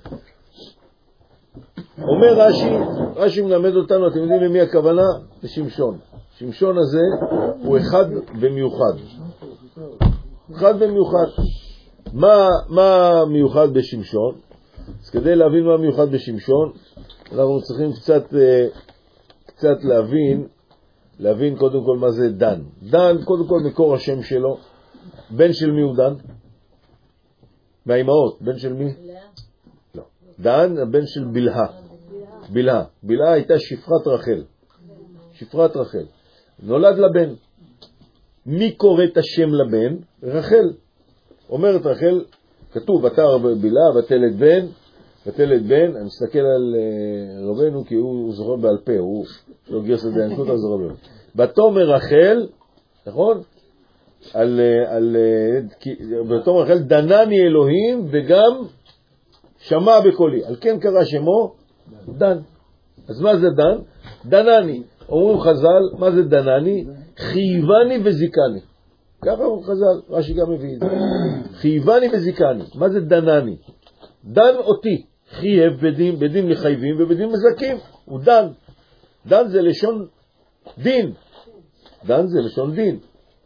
אומר רש"י, רש"י מלמד אותנו, אתם יודעים למי הכוונה? לשמשון. שמשון הזה הוא אחד במיוחד. אחד במיוחד. מה, מה מיוחד בשמשון? אז כדי להבין מה מיוחד בשמשון, אנחנו צריכים קצת, קצת להבין, להבין קודם כל מה זה דן. דן, קודם כל מקור השם שלו, בן של מי הוא דן? מהאימהות, בן של מי? לא. דן, הבן של בלהה. בלהה. בלהה הייתה שפרת רחל. שפרת רחל. נולד לבן. מי קורא את השם לבן? רחל. אומרת רחל, כתוב, ותרא בלהה ותלד בן, ותלד בן, אני מסתכל על uh, רבנו כי הוא, הוא זוכר בעל פה, הוא לא גרסת בינקות, אז רבנו. ותאמר רחל, נכון? על, על, ותאמר רחל, דנני אלוהים וגם שמע בקולי. על כן קרא שמו דן. אז מה זה דן? דנני. אומרים חז"ל, מה זה דנני? חייבני וזיקני. ככה אומרים חז"ל, רש"י גם מביא את זה. חייבני וזיקני. מה זה דנני? דן אותי. חייב בדין, בדין מחייבים ובדין מזכים. הוא דן. דן זה לשון דין. דן זה לשון דין.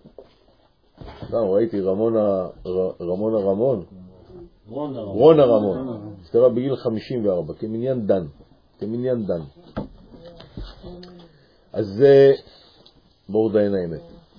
ראיתי רמונה רמונה רמון. רונה רמון. נפטרה בגיל חמישים וארבע, כמניין דן. כמניין דן. אז זה בואו דיין האמת.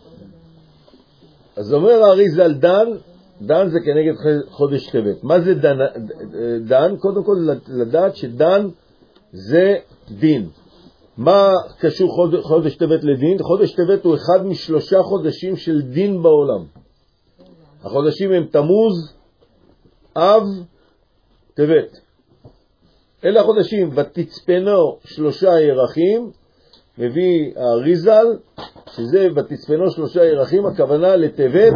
אז אומר האריזה על דן, דן זה כנגד חודש טבת. מה זה דן? דן, קודם כל לדעת שדן זה דין. מה קשור חודש, חודש טבת לדין? חודש טבת הוא אחד משלושה חודשים של דין בעולם. החודשים הם תמוז, אב, טבת. אלה החודשים, ותצפנו שלושה ירחים, מביא האריזל, שזה ותצפנו שלושה ירחים, הכוונה לטבת,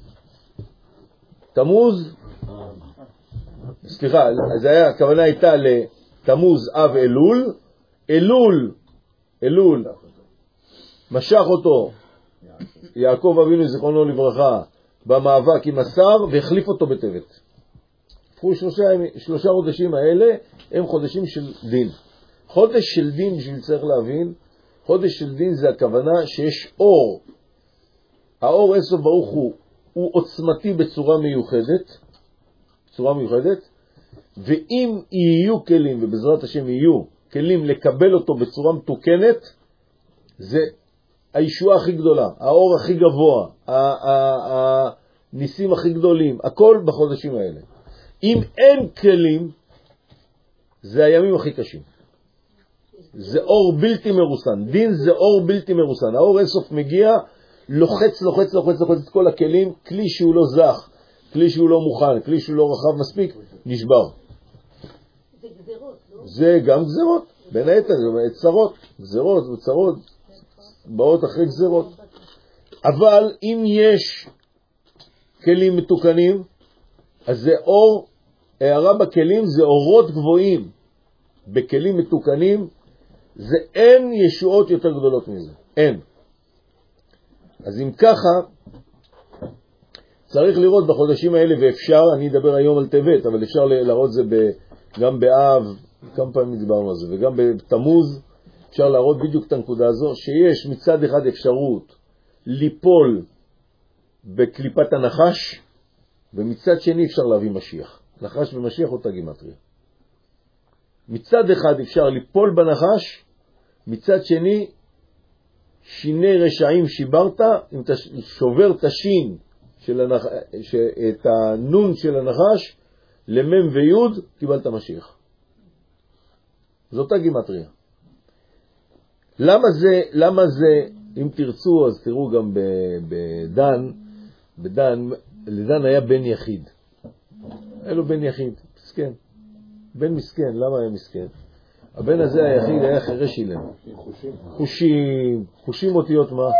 תמוז, סליחה, זה היה, הכוונה הייתה לתמוז, אב, אלול, אלול, אלול, משך אותו יעקב אבינו זיכרונו לברכה במאבק עם השר והחליף אותו בטבת. הפכו שלושה, שלושה חודשים האלה הם חודשים של דין. חודש של דין, שצריך להבין, חודש של דין זה הכוונה שיש אור. האור אינסוף ברוך הוא, הוא עוצמתי בצורה מיוחדת, בצורה מיוחדת, ואם יהיו כלים, ובעזרת השם יהיו כלים לקבל אותו בצורה מתוקנת, זה הישועה הכי גדולה, האור הכי גבוה, הניסים הכי גדולים, הכל בחודשים האלה. אם אין כלים, זה הימים הכי קשים. זה אור בלתי מרוסן. דין זה אור בלתי מרוסן. האור אינסוף מגיע, לוחץ, לוחץ, לוחץ, לוחץ את כל הכלים, כלי שהוא לא זך, כלי שהוא לא מוכן, כלי שהוא לא רחב מספיק, נשבר. זה גזרות, לא? זה גם גזרות, בין היתר, זה צרות, גזרות וצרות, באות אחרי גזרות. אבל אם יש כלים מתוקנים, אז זה אור, הערה בכלים זה אורות גבוהים. בכלים מתוקנים, זה אין ישועות יותר גדולות מזה. אין. אז אם ככה, צריך לראות בחודשים האלה, ואפשר, אני אדבר היום על טבת, אבל אפשר להראות זה ב, גם באב, כמה פעמים דיברנו על זה, וגם בתמוז, אפשר להראות בדיוק את הנקודה הזו, שיש מצד אחד אפשרות ליפול בקליפת הנחש, ומצד שני אפשר להביא משיח. נחש ומשיח אותה גימטריה. מצד אחד אפשר ליפול בנחש, מצד שני שיני רשעים שיברת, אם אתה שובר את השין של הנח... ש... את הנון של הנחש למם ויוד, קיבלת משיח. זאת הגימטריה. למה זה, למה זה, אם תרצו, אז תראו גם בדן, בדן, לדן היה בן יחיד. היה לו בן יחיד, מסכן. בן מסכן, למה היה מסכן? הבן הזה היחיד היה חירש אילם. חושים. חושים, חושים אותיות מה?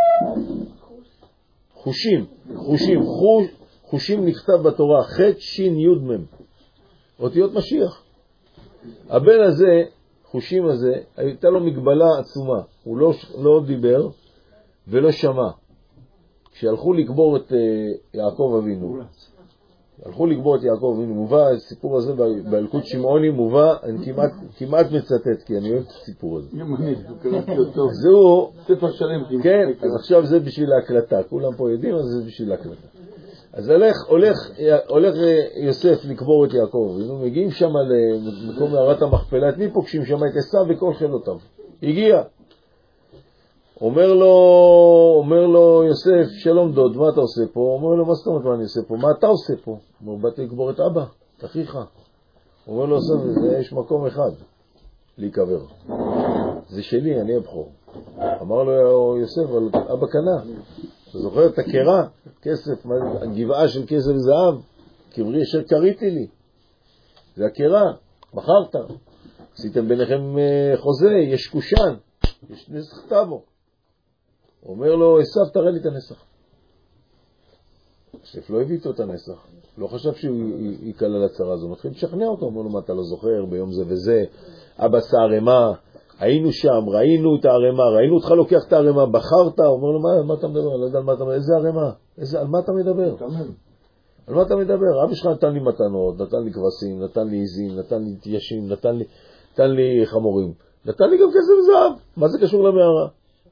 חושים, חושים, חוש, חושים נכתב בתורה, ח' שין יוד מם. אותיות משיח. הבן הזה, חושים הזה, הייתה לו מגבלה עצומה. הוא לא, לא דיבר ולא שמע. כשהלכו לקבור את יעקב אבינו, הלכו לקבור את יעקב אבינו, מובא, הסיפור הזה באלקוט שמעוני מובא, אני כמעט, כמעט מצטט, כי אני אוהב את הסיפור הזה. זהו, כן, אז עכשיו זה בשביל ההקלטה, כולם פה יודעים, אז זה בשביל ההקלטה. אז הולך, הולך, הולך יוסף לקבור את יעקב אבינו, מגיעים שם למקום מערת המכפלה, את מי פוגשים שם? את עשיו וכל חילותיו. הגיע. אומר לו, אומר לו יוסף, שלום דוד, מה אתה עושה פה? אומר לו, מה זאת אומרת מה אני עושה פה? מה אתה עושה פה? אומר, באתי לקבור את אבא, את אחיך. אומר לו, יוסף, יש מקום אחד להיקבר. זה שלי, אני הבחור. אמר לו יוסף, אבל אבא קנה. אתה זוכר את הקרה? כסף, הגבעה של כסף וזהב, קברי אשר קריתי לי. זה הקרה, מכרת. עשיתם ביניכם חוזה, יש קושן, יש נסח טאבו. אומר לו, עשיו, תראה לי את הנסח. יוסף לא הביא אותו את הנסח. לא חשב שהוא יקל על הצרה הזו. מתחיל לשכנע אותו. אומר לו, מה אתה לא זוכר? ביום זה וזה. אבא עשה ערמה. היינו שם, ראינו את הערמה. ראינו אותך לוקח את הערמה. בחרת. אומר לו, מה, מה אתה מדבר? אני לא יודע על מה אתה מדבר. איזה ערמה? איזה, על מה אתה מדבר? על מה אתה מדבר? אבא שלך נתן לי מתנות, נתן לי כבשים, נתן לי עזים, נתן לי תיישים, נתן לי, נתן לי חמורים. נתן לי גם כסף וזהב. מה זה קשור למערה?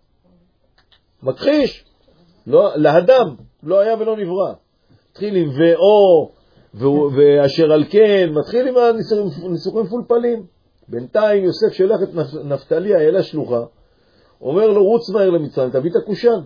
מכחיש, לא, לאדם, לא היה ולא נברא. מתחיל עם ואו, ואשר על כן, מתחיל עם הניסוחים פולפלים. בינתיים יוסף שולח את נפתלי, איילה שלוחה, אומר לו, רוץ מהר למצרים, תביא את הקושן.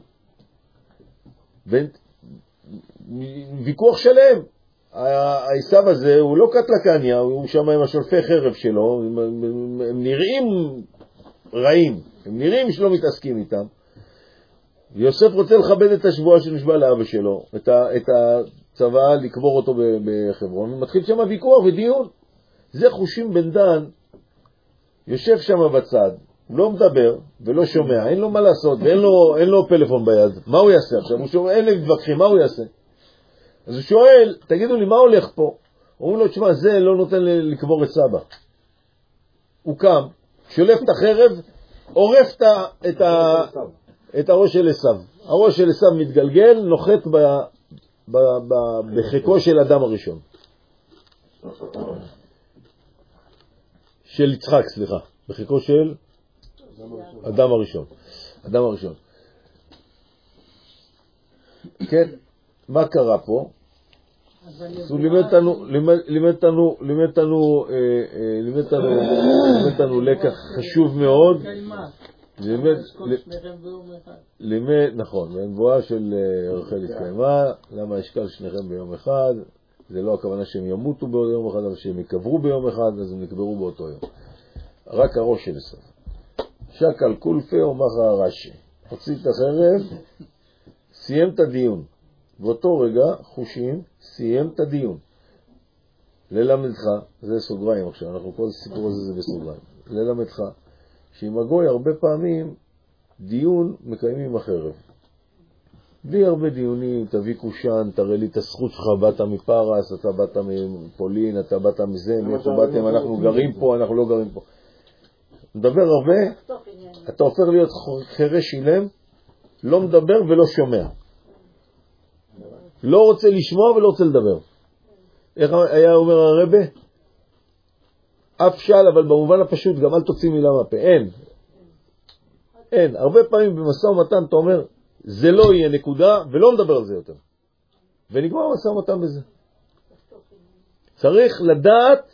ויכוח שלם. העשיו הזה הוא לא קטלקניה, הוא שם עם השולפי חרב שלו, הם, הם, הם נראים רעים, הם נראים שלא מתעסקים איתם. יוסף רוצה לכבד את השבועה שנשבע לאבא שלו, את, ה, את הצבא לקבור אותו בחברון, ומתחיל שם ויכוח ודיון. זה חושים בן דן, יושב שם בצד, לא מדבר ולא שומע, אין לו מה לעשות, ואין לו, אין לו פלאפון ביד. מה הוא יעשה עכשיו? הוא שומע, אין לי מתווכחים, מה הוא יעשה? אז הוא שואל, תגידו לי, מה הולך פה? אומרים לו, תשמע, זה לא נותן לקבור את סבא. הוא קם, שולף את החרב, עורף את, ה, את הראש של עשיו. הראש של עשיו מתגלגל, נוחת ב, ב, ב, בחיקו של אדם הראשון. של יצחק, סליחה. בחיקו של אדם הראשון. אדם הראשון. כן, מה קרה פה? אז הוא לימד אותנו, לימד אותנו, לימד אותנו, לימד אותנו, לימד אותנו לקח חשוב מאוד. לימד, לימד, נכון, והנבואה של רחל התקיימה, למה אשכל שניכם ביום אחד, זה לא הכוונה שהם ימותו ביום אחד, אבל שהם יקברו ביום אחד, אז הם נקברו באותו יום. רק הראש של עשיו. שקל קולפה ומחה הרש"י. הוציא את החרב, סיים את הדיון. באותו רגע, חושים, סיים את הדיון. ללמדך, זה סוגריים עכשיו, אנחנו כל הסיפור הזה זה בסוגריים. ללמדך, שעם הגוי הרבה פעמים דיון מקיימים עם החרב. בלי הרבה דיונים, תביא קושן, תראה לי את הזכות שלך, באת מפרס, אתה באת מפולין, אתה באת מזה, מאיפה באתם, אנחנו גרים פה, אנחנו לא גרים פה. מדבר הרבה, אתה הופך להיות חרש אילם, לא מדבר ולא שומע. לא רוצה לשמוע ולא רוצה לדבר. איך היה אומר הרבה? אף שאל, אבל במובן הפשוט, גם אל תוציא מילה מהפה. אין. אין. הרבה פעמים במשא ומתן אתה אומר, זה לא יהיה נקודה, ולא מדבר על זה יותר. ונגמר משא ומתן בזה. צריך לדעת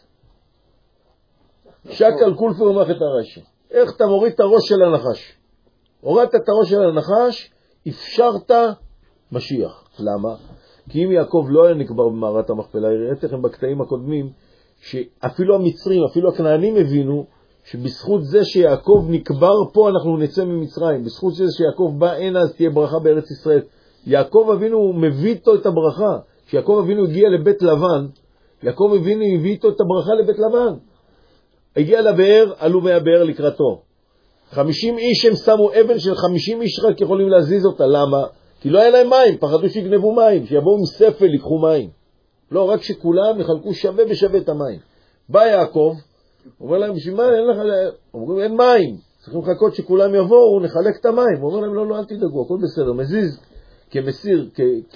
שקל קולפו ומח את הרש"י. איך אתה מוריד את הראש של הנחש? הורדת את הראש של הנחש, אפשרת משיח. למה? כי אם יעקב לא היה נקבר במערת המכפלה, הראיתי לכם בקטעים הקודמים, שאפילו המצרים, אפילו הכנענים הבינו, שבזכות זה שיעקב נקבר פה אנחנו נצא ממצרים, בזכות זה שיעקב בא הנה אז תהיה ברכה בארץ ישראל. יעקב אבינו הוא מביא איתו את הברכה. כשיעקב אבינו הגיע לבית לבן, יעקב אבינו הביא איתו את הברכה לבית לבן. הגיע לבאר, עלו מהבאר לקראתו. חמישים איש הם שמו אבן של חמישים איש רק יכולים להזיז אותה. למה? כי לא היה להם מים, פחדו שיגנבו מים, שיבואו עם ספל, לקחו מים. לא, רק שכולם יחלקו שווה בשווה את המים. בא יעקב, אומר להם, בשביל מה אין לך, אומרים, אין מים, צריכים לחכות שכולם יבואו, נחלק את המים. הוא אומר להם, לא, לא, אל תדאגו, הכל בסדר, מזיז כמסיר,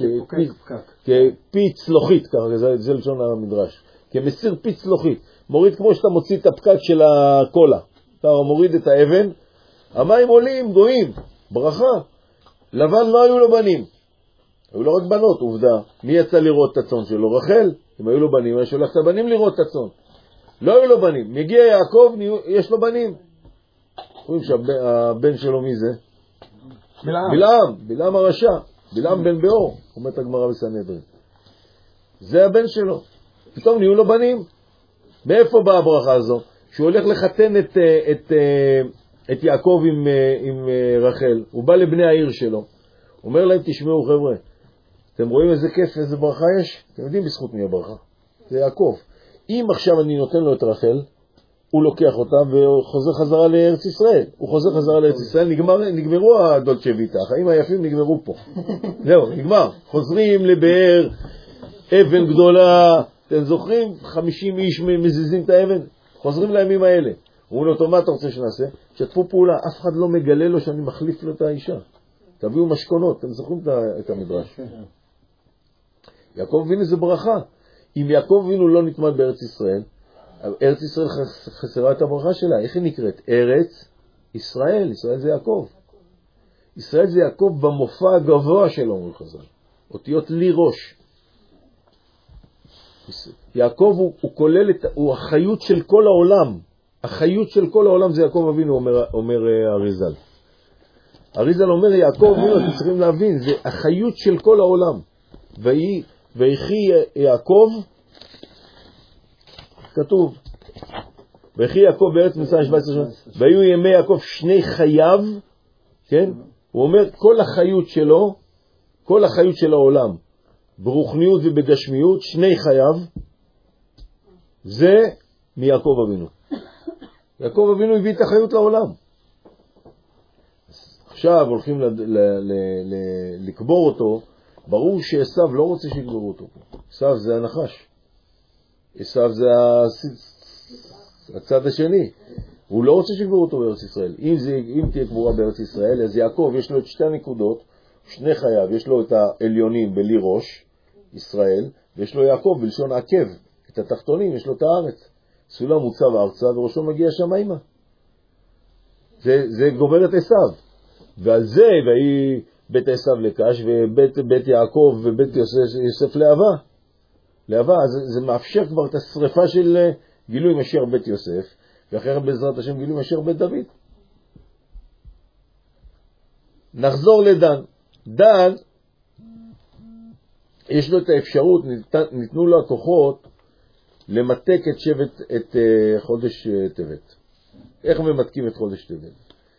כפיץ לוחית, ככה, זה לשון המדרש, כמסיר פיץ לוחית, מוריד כמו שאתה מוציא את הפקק של הקולה, אתה מוריד את האבן, המים עולים, גויים, ברכה. לבן לא היו לו בנים, היו לו רק בנות, עובדה. מי יצא לראות את הצאן שלו? רחל. אם היו לו בנים, היה שולח את הבנים לראות את הצאן. לא היו לו בנים. מגיע יעקב, יש לו בנים. רואים שהבן שלו מי זה? בלעם. בלעם, בלעם הרשע. בלעם בן באור, אומרת הגמרא בסנהדרין. זה הבן שלו. פתאום נהיו לו בנים. מאיפה באה הברכה הזו? שהוא הולך לחתן את, את, את יעקב עם, עם רחל. הוא בא לבני העיר שלו. אומר להם, תשמעו חבר'ה, אתם רואים איזה כיף, איזה ברכה יש? אתם יודעים בזכות מי הברכה? זה יעקב. אם עכשיו אני נותן לו את רחל, הוא לוקח אותה וחוזר חזרה לארץ ישראל. הוא חוזר חזרה לארץ ישראל, נגמר, נגמרו הדולצ'ה ויטה, החיים היפים נגמרו פה. זהו, נגמר. חוזרים לבאר, אבן גדולה, אתם זוכרים? חמישים איש מזיזים את האבן, חוזרים לימים האלה. הוא אומר לו, מה אתה רוצה שנעשה? שתפו פעולה, אף אחד לא מגלה לו שאני מחליף לו את האישה. תביאו משכונות, אתם זוכרים את המדרש. יעקב אבינו זה ברכה. אם יעקב אבינו לא נתמד בארץ ישראל, ארץ ישראל חסרה את הברכה שלה. איך היא נקראת? ארץ ישראל. ישראל זה יעקב. ישראל זה יעקב במופע הגבוה שלו, אומר חז"ל. אותיות לי ראש. יעקב הוא, הוא כולל את, הוא החיות של כל העולם. החיות של כל העולם זה יעקב אבינו, אומר, אומר אריזל. אריזל אומר, יעקב אבינו, אתם צריכים להבין, זה החיות של כל העולם. והיא, ויחי יעקב, כתוב, ויחי יעקב בארץ מצרים שבע עשרה שנה, והיו ימי יעקב שני חייו, כן? הוא אומר, כל החיות שלו, כל החיות של העולם, ברוחניות ובגשמיות, שני חייו, זה מיעקב אבינו. יעקב אבינו הביא את החיות לעולם. עכשיו הולכים ל- ל- ל- ל- לקבור אותו, ברור שעשיו לא רוצה שיקברו אותו פה. עשיו זה הנחש. עשיו זה הצד השני. הוא לא רוצה שיקברו אותו בארץ ישראל. אם, זה, אם תהיה קבורה בארץ ישראל, אז יעקב יש לו את שתי הנקודות, שני חייו, יש לו את העליונים בלי ראש, ישראל, ויש לו יעקב בלשון עקב, את התחתונים, יש לו את הארץ. סולם מוצב ארצה וראשו מגיע שמיימה. זה, זה גובר את עשיו. ועל זה, והיא בית עשיו לקש, ובית בית יעקב ובית יוסף, יוסף לאהבה. להבה, זה, זה מאפשר כבר את השריפה של גילוי משיח בית יוסף, ואחר בעזרת השם גילוי משיח בית דוד. נחזור לדן. דן, יש לו את האפשרות, ניתנו לו הכוחות למתק את שבט, את uh, חודש uh, טבת. איך ממתקים את חודש טבת?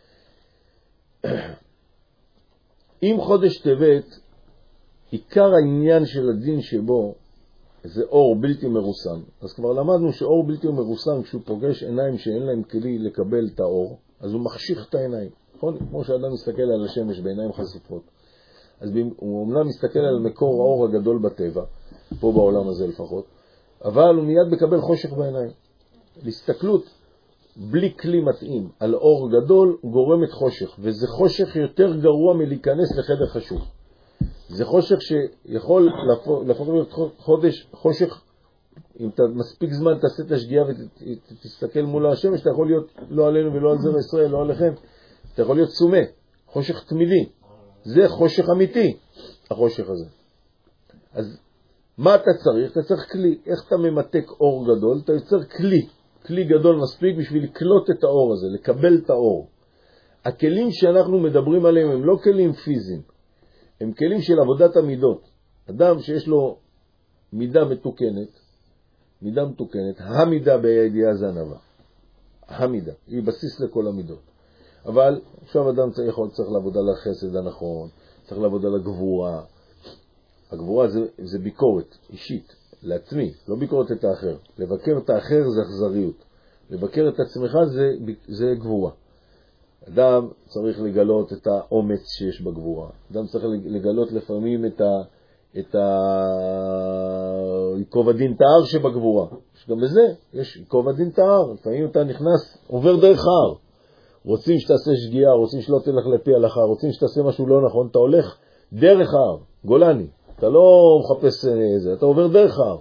אם חודש טבת, עיקר העניין של הדין שבו זה אור בלתי מרוסן. אז כבר למדנו שאור בלתי מרוסן, כשהוא פוגש עיניים שאין להם כלי לקבל את האור, אז הוא מחשיך את העיניים. נכון? כמו שאדם מסתכל על השמש בעיניים חשופות. אז הוא אומנם מסתכל על מקור האור הגדול בטבע, פה בעולם הזה לפחות, אבל הוא מיד מקבל חושך בעיניים. להסתכלות בלי כלי מתאים על אור גדול גורמת חושך, וזה חושך יותר גרוע מלהיכנס לחדר חשוך. זה חושך שיכול להפוך להיות חודש, חושך, אם אתה מספיק זמן תעשה את השגיאה ותסתכל מול השמש, אתה יכול להיות לא עלינו ולא על זרע ישראל, לא עליכם, אתה יכול להיות סומה, חושך תמידי. זה חושך אמיתי, החושך הזה. אז מה אתה צריך? אתה צריך כלי. איך אתה ממתק אור גדול? אתה יוצר כלי. כלי גדול מספיק בשביל לקלוט את האור הזה, לקבל את האור. הכלים שאנחנו מדברים עליהם הם לא כלים פיזיים, הם כלים של עבודת המידות. אדם שיש לו מידה מתוקנת, מידה מתוקנת, המידה בידיעה זה ענווה. המידה, היא בסיס לכל המידות. אבל עכשיו אדם צריך, צריך לעבוד על החסד הנכון, צריך לעבוד על הגבורה. הגבורה זה, זה ביקורת אישית, לעצמי, לא ביקורת את האחר. לבקר את האחר זה אכזריות. לבקר את עצמך זה, זה גבורה. אדם צריך לגלות את האומץ שיש בגבורה. אדם צריך לגלות לפעמים את ה... את ה... עיקוב הדין תאר שבגבורה. גם בזה יש עיקוב הדין תאר. לפעמים אתה נכנס, עובר דרך ההר. רוצים שתעשה שגיאה, רוצים שלא תלך לפי הלכה, רוצים שתעשה משהו לא נכון, אתה הולך דרך ההר, גולני. אתה לא מחפש איזה, אתה עובר דרך ההר.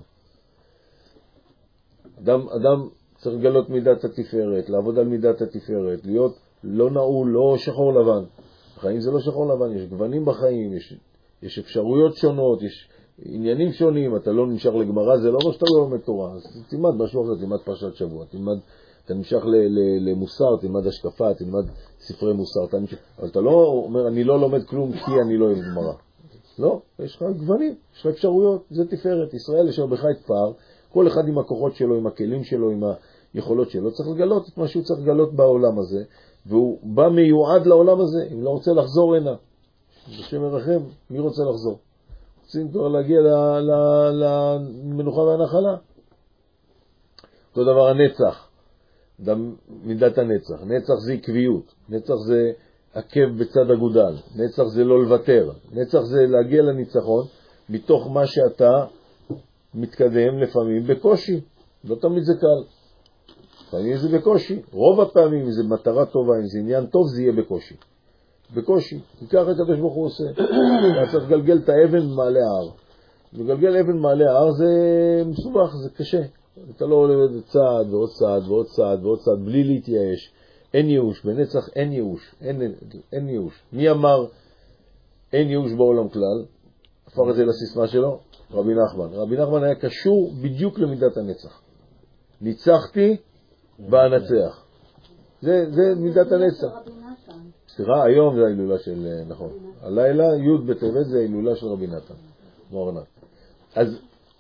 אדם, אדם צריך לגלות מידת התפארת, לעבוד על מידת התפארת, להיות לא נעול, לא שחור לבן. בחיים זה לא שחור לבן, יש גוונים בחיים, יש, יש אפשרויות שונות, יש עניינים שונים, אתה לא נמשך לגמרא, זה לא מה שאתה לא לומד תורה, אז תלמד משהו אחר, תלמד פרשת שבוע, תלמד, אתה נמשך ל, ל, למוסר, תלמד השקפה, תלמד ספרי מוסר, אתה נמשך, אבל אתה לא אומר, אני לא לומד כלום כי אני לא אוהב גמרא. לא, יש לך גוונים, יש לך אפשרויות, זה תפארת. ישראל אשר בך יתפאר, כל אחד עם הכוחות שלו, עם הכלים שלו, עם היכולות שלו, צריך לגלות את מה שהוא צריך לגלות בעולם הזה, והוא בא מיועד לעולם הזה, אם לא רוצה לחזור הנה. בשם מרחם, מי רוצה לחזור? רוצים כבר להגיע למנוחה והנחלה. אותו דבר הנצח, מידת הנצח. נצח זה עקביות, נצח זה עקב בצד אגודל, נצח זה לא לוותר, נצח זה להגיע לניצחון מתוך מה שאתה מתקדם לפעמים בקושי, לא תמיד זה קל, לפעמים זה בקושי, רוב הפעמים אם זה מטרה טובה, אם זה עניין טוב זה יהיה בקושי, בקושי, כי ככה הקדוש ברוך הוא עושה, אתה צריך לגלגל את האבן במעלה ההר, לגלגל אבן במעלה ההר זה מסובך, זה קשה, אתה לא עולה צעד ועוד צעד ועוד צעד ועוד צעד בלי להתייאש, אין ייאוש, בנצח אין ייאוש, אין, אין ייאוש. מי אמר אין ייאוש בעולם כלל? הפך את זה לסיסמה שלו? רבי נחמן. רבי נחמן היה קשור בדיוק למידת הנצח. ניצחתי באנצח. זה, זה מידת הנצח. סליחה, היום זה ההילולה של, נכון. הלילה, י' בטבת זה ההילולה של רבי נתן. מורנת. אז,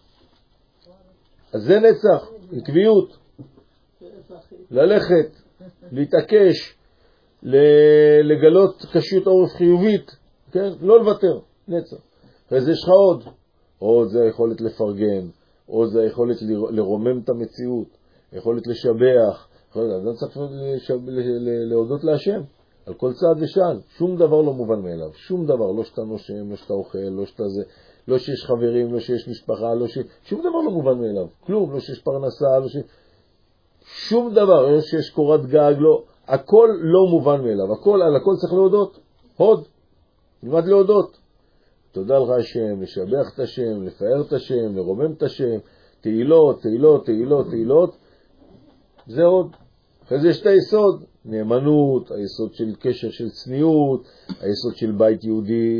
אז זה נצח, עקביות. ללכת. להתעקש, לגלות קשיות עורף חיובית, כן? לא לוותר, נצח. אחרי זה יש לך עוד, עוד זה היכולת לפרגן, עוד זה היכולת לרומם את המציאות, היכולת לשבח, אז צריך להודות להשם, על כל צעד ושעל, שום דבר לא מובן מאליו, שום דבר, לא שאתה נושם, לא שאתה אוכל, לא שאתה זה, לא שיש חברים, לא שיש משפחה, לא ש... שום דבר לא מובן מאליו, כלום, לא שיש פרנסה, לא ש... שום דבר, לא שיש קורת גג, לא, הכל לא מובן מאליו, הכל, על הכל צריך להודות, הוד, נלמד להודות. תודה לך השם, לשבח את השם, לפאר את השם, לרומם את השם, תהילות, תהילות, תהילות, תהילות, זה עוד. אחרי זה יש את היסוד, נאמנות, היסוד של קשר של צניעות, היסוד של בית יהודי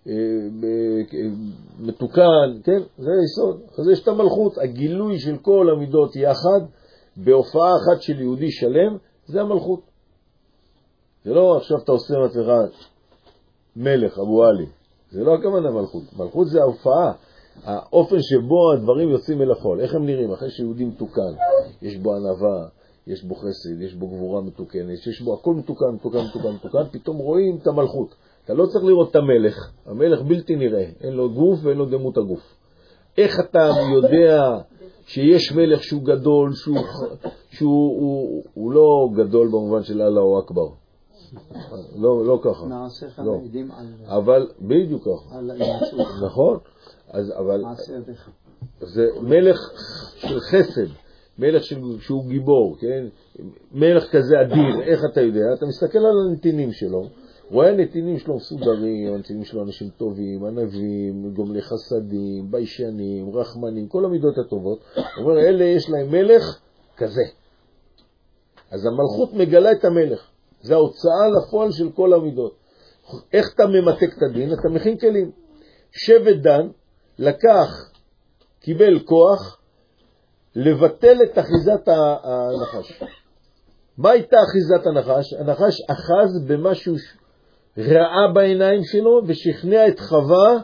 מתוקן, כן? זה היסוד. אז יש את המלכות, הגילוי של כל המידות יחד, בהופעה אחת של יהודי שלם, זה המלכות. זה לא עכשיו אתה עושה מעצמך מלך, אבו עלי. זה לא הכוונה מלכות. מלכות זה ההופעה, האופן שבו הדברים יוצאים אל החול. איך הם נראים? אחרי שיהודי מתוקן, יש בו ענווה, יש בו חסד, יש בו גבורה מתוקנת, יש בו הכל מתוקן, מתוקן, מתוקן, מתוקן, פתאום רואים את המלכות. אתה לא צריך לראות את המלך, המלך בלתי נראה, אין לו גוף ואין לו דמות הגוף. איך אתה יודע שיש מלך שהוא גדול, שהוא, שהוא הוא, הוא לא גדול במובן של אללהו אכבר. לא, לא ככה. נעשה לך לא. עדים על... אבל בדיוק ככה. על ההימצאות. נכון? אז, אבל... מעשה ידיך. זה מלך של חסד, מלך שהוא גיבור, כן? מלך כזה אדיר, איך אתה יודע? אתה מסתכל על הנתינים שלו, רואה הנתינים שלו מסודרים, הנתינים שלו אנשים טובים, ענבים, גומלי חסדים, ביישנים, רחמנים, כל המידות הטובות. הוא אומר, אלה יש להם מלך כזה. אז המלכות מגלה את המלך. זה ההוצאה לפועל של כל המידות. איך אתה ממתק את הדין? אתה מכין כלים. שבט דן לקח, קיבל כוח, לבטל את אחיזת הנחש. מה הייתה אחיזת הנחש? הנחש אחז במשהו רעה בעיניים שלו ושכנע את חווה.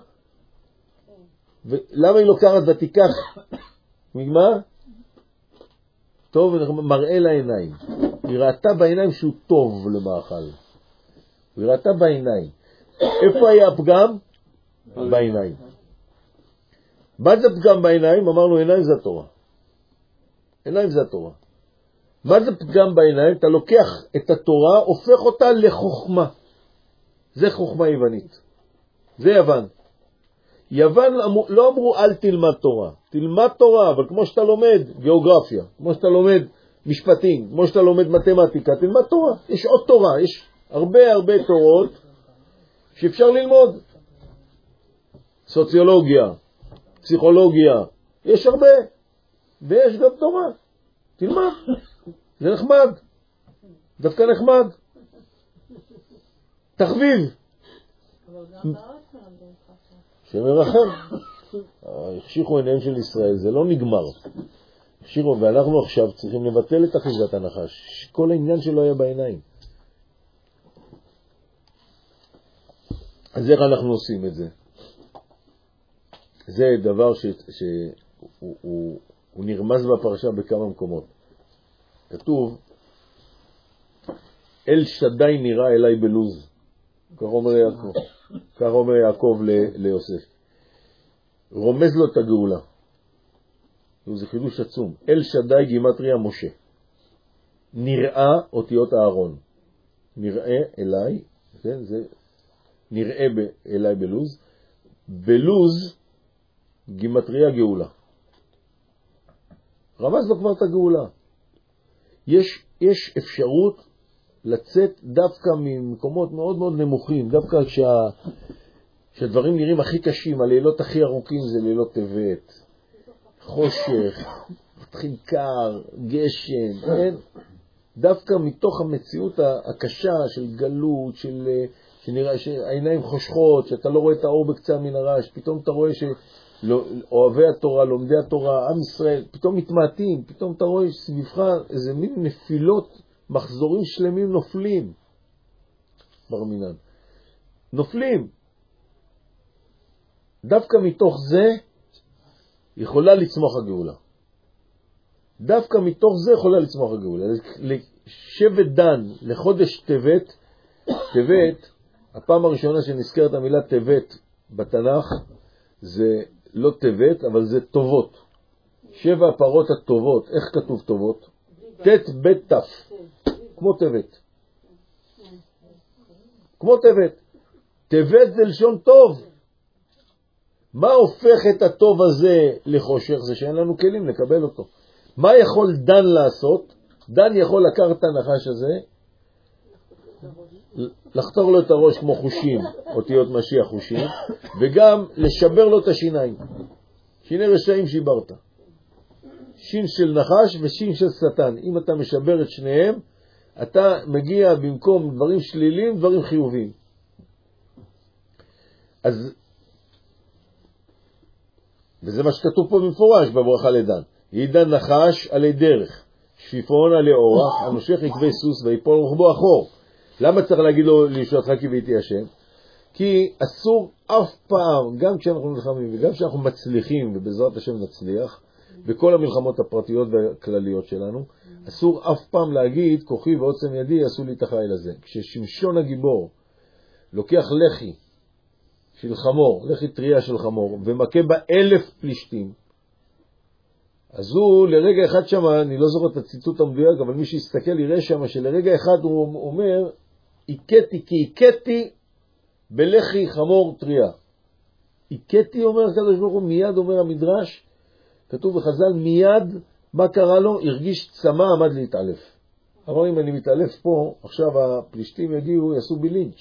למה היא לוקחת ותיקח? נגמר? טוב, מראה לעיניים. היא ראתה בעיניים שהוא טוב למאכל. היא ראתה בעיניים. איפה היה הפגם? בעיניים. מה זה פגם בעיניים? אמרנו, עיניים זה התורה. עיניים זה התורה. מה זה פגם בעיניים? אתה לוקח את התורה, הופך אותה לחוכמה. זה חוכמה יוונית. זה יוון. יוון לא אמרו אל תלמד תורה. תלמד תורה, אבל כמו שאתה לומד גיאוגרפיה, כמו שאתה לומד משפטים, כמו שאתה לומד מתמטיקה, תלמד תורה. יש עוד תורה, יש הרבה הרבה תורות שאפשר ללמוד. סוציולוגיה, פסיכולוגיה, יש הרבה. ויש גם תורה. תלמד. זה נחמד. דווקא נחמד. תחביב. אבל גם בארץ מלמדים ככה. שמרחם. החשיכו עיניהם של ישראל, זה לא נגמר. החשיכו, ואנחנו עכשיו צריכים לבטל את אחיזת הנחש. כל העניין שלו היה בעיניים. אז איך אנחנו עושים את זה? זה דבר ש... ש... הוא, הוא, הוא נרמז בפרשה בכמה מקומות. כתוב, אל שדי נראה אליי בלוז. כך אומר יעקב. כך אומר יעקב ל- ליוסף. רומז לו את הגאולה. זה חידוש עצום. אל שדי גימטריה משה. נראה אותיות הארון. נראה אליי, כן? זה נראה ב- אליי בלוז. בלוז גימטריה גאולה. רמז לו כבר את הגאולה. יש, יש אפשרות לצאת דווקא ממקומות מאוד מאוד נמוכים, דווקא כשה, כשהדברים נראים הכי קשים, הלילות הכי ארוכים זה לילות טבת, חושך, מתחיל קר, גשם, כן? דווקא מתוך המציאות הקשה של גלות, של, שנראה שהעיניים חושכות, שאתה לא רואה את האור בקצה המנהרה, שפתאום אתה רואה ש... אוהבי התורה, לומדי התורה, עם ישראל, פתאום מתמעטים, פתאום אתה רואה סביבך איזה מין נפילות, מחזורים שלמים נופלים. בר מינן. נופלים. דווקא מתוך זה יכולה לצמוח הגאולה. דווקא מתוך זה יכולה לצמוח הגאולה. לשבט דן, לחודש טבת, טבת, הפעם הראשונה שנזכרת המילה טבת בתנ"ך, זה לא טבת, אבל זה טובות. שבע הפרות הטובות. איך כתוב טובות? תת בית תף. כמו טבת. כמו טבת. טבת זה לשון טוב. מה הופך את הטוב הזה לחושך? זה שאין לנו כלים לקבל אותו. מה יכול דן לעשות? דן יכול לקחת את הנחש הזה, לחתור לו את הראש כמו חושים, אותיות משיח חושים, וגם לשבר לו את השיניים. שיני רשעים שיברת. שין של נחש ושין של שטן. אם אתה משבר את שניהם, אתה מגיע במקום דברים שליליים, דברים חיוביים. אז, וזה מה שכתוב פה במפורש בברכה לדן. יידן נחש עלי דרך, שפיפון עלי אורח, הנושך יקבי סוס ויפול רוחבו אחור. למה צריך להגיד לו לישועתך כי ביתי השם? כי אסור אף פעם, גם כשאנחנו נלחמים וגם כשאנחנו מצליחים, ובעזרת השם נצליח, בכל המלחמות הפרטיות והכלליות שלנו, אסור אף פעם להגיד, כוחי ועוצם ידי עשו לי את החיל הזה. כששמשון הגיבור לוקח לחי של חמור, לחי טריה של חמור, ומכה באלף פלישתים, אז הוא לרגע אחד שם, אני לא זוכר את הציטוט המדויק, אבל מי שיסתכל יראה שם שלרגע אחד הוא אומר, עיקתי כי עיקתי בלחי חמור טריה. עיקתי אומר הקדוש ברוך הוא, מיד אומר המדרש, כתוב בחז"ל, מיד מה קרה לו? הרגיש צמא, עמד להתעלף. אבל אם אני מתעלף פה, עכשיו הפלישתים יגיעו, יעשו בי לינץ'.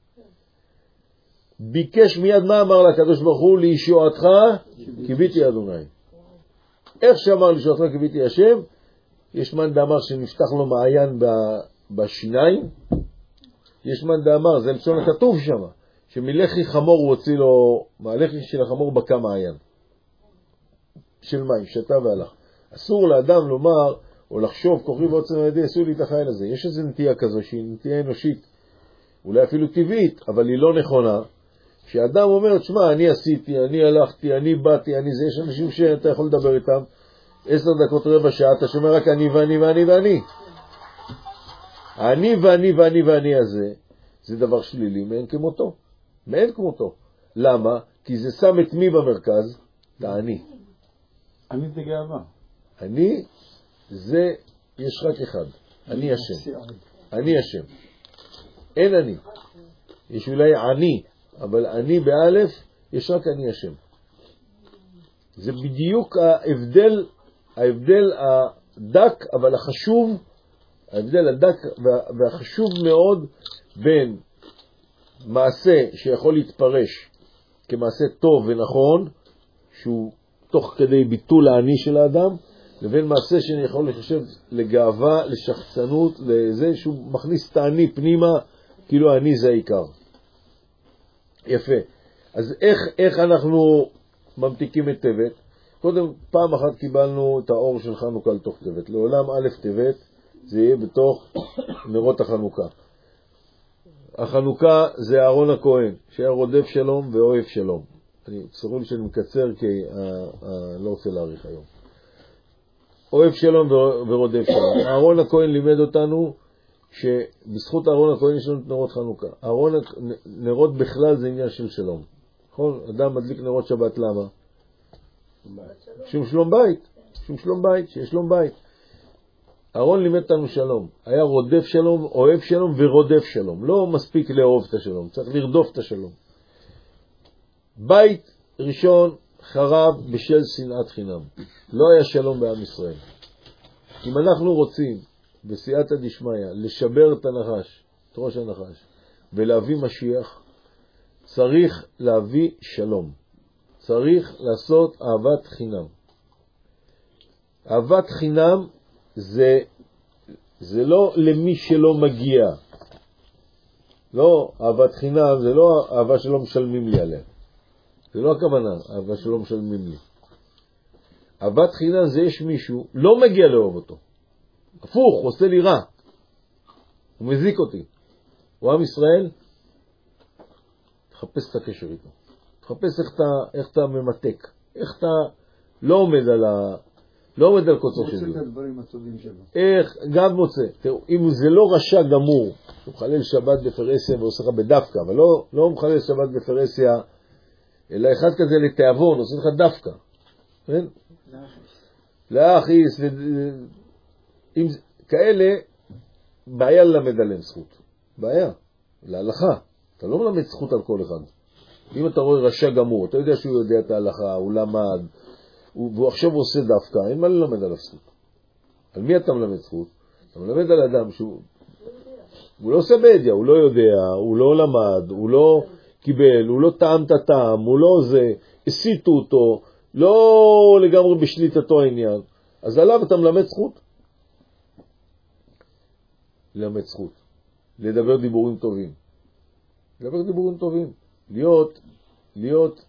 ביקש מיד מה אמר לקדוש ברוך הוא? לישועתך קיוויתי אדוני. איך שאמר לישועתך קיוויתי השם, יש מאן דאמר שנפתח לו מעיין בשיניים, יש מאן דאמר, זה לשון הכתוב שם, שמלחי חמור הוא הוציא לו, מהלחי של החמור בקע מעיין של מים, שתה והלך. אסור לאדם לומר או לחשוב כוחי ועוצם ידי עשו לי את החיל הזה. יש איזו נטייה כזו שהיא נטייה אנושית, אולי אפילו טבעית, אבל היא לא נכונה, שאדם אומר, תשמע, אני עשיתי, אני הלכתי, אני באתי, אני זה. יש אנשים שאתה יכול לדבר איתם עשר דקות, רבע שעה, אתה שומע רק אני ואני ואני ואני. אני ואני ואני ואני הזה, זה דבר שלילי, מאין כמותו. מאין כמותו. למה? כי זה שם את מי במרכז? את האני. אני זה גאווה. אני, זה, יש רק אחד. אני השם. אני השם. אין אני. יש אולי אני, אבל אני באלף, יש רק אני השם. זה בדיוק ההבדל, ההבדל הדק, אבל החשוב, ההבדל הדק והחשוב מאוד בין מעשה שיכול להתפרש כמעשה טוב ונכון, שהוא תוך כדי ביטול העני של האדם, לבין מעשה שאני יכול לחשב לגאווה, לשחצנות, לזה שהוא מכניס את העני פנימה, כאילו העני זה העיקר. יפה. אז איך, איך אנחנו ממתיקים את טבת? קודם, פעם אחת קיבלנו את האור של חנוכה לתוך טבת. לעולם א' טבת זה יהיה בתוך נרות החנוכה. החנוכה זה אהרון הכהן, שהיה רודף שלום ואוהב שלום. אני סורו לי שאני מקצר כי אני לא רוצה להאריך היום. אוהב שלום ורודף שלום. אהרון הכהן לימד אותנו שבזכות אהרון הכהן יש לנו נרות חנוכה. אהרון, נרות בכלל זה עניין של שלום. נכון? אדם מדליק נרות שבת, למה? שום שלום בית. שום שלום בית, שיש שלום בית. אהרון לימד אותנו שלום. היה רודף שלום, אוהב שלום ורודף שלום. לא מספיק לאהוב את השלום, צריך לרדוף את השלום. בית ראשון חרב בשל שנאת חינם. לא היה שלום בעם ישראל. אם אנחנו רוצים בסייעתא דשמיא לשבר את הנחש, את ראש הנחש, ולהביא משיח, צריך להביא שלום. צריך לעשות אהבת חינם. אהבת חינם זה, זה לא למי שלא מגיע. לא, אהבת חינם זה לא אהבה שלא משלמים לי עליה. זה לא הכוונה, אהבה שלא משלמים לי. אהבת חינם זה יש מישהו, לא מגיע לאהוב אותו. הפוך, הוא עושה לי רע. הוא מזיק אותי. הוא עם ישראל, תחפש את הקשר איתו. תחפש איך אתה, איך אתה ממתק. איך אתה לא עומד על ה... לא עומד על קוצו של מוצא את הדברים הטובים שלו. איך, גם מוצא. תראו, אם זה לא רשע גמור, שהוא מחלל שבת בפרסיה ועושה לך בדווקא, אבל לא, לא מחלל שבת בפרסיה, אלא אחד כזה לתיאבון, עושה לך דווקא. כן? להכיס. אם כאלה, בעיה ללמד עליהם זכות. בעיה. להלכה. אתה לא מלמד זכות על כל אחד. אם אתה רואה רשע גמור, אתה יודע שהוא יודע את ההלכה, הוא למד, והוא עכשיו עושה דווקא, אין מה ללמד עליו זכות. על מי אתה מלמד זכות? אתה מלמד על אדם שהוא הוא לא עושה בדיה, הוא לא יודע, הוא לא למד, הוא לא קיבל, הוא לא טעם את הטעם, הוא לא זה, הסיטו אותו, לא לגמרי בשליטתו העניין. אז עליו אתה מלמד זכות? ללמד זכות. לדבר דיבורים טובים. לדבר דיבורים טובים. להיות להיות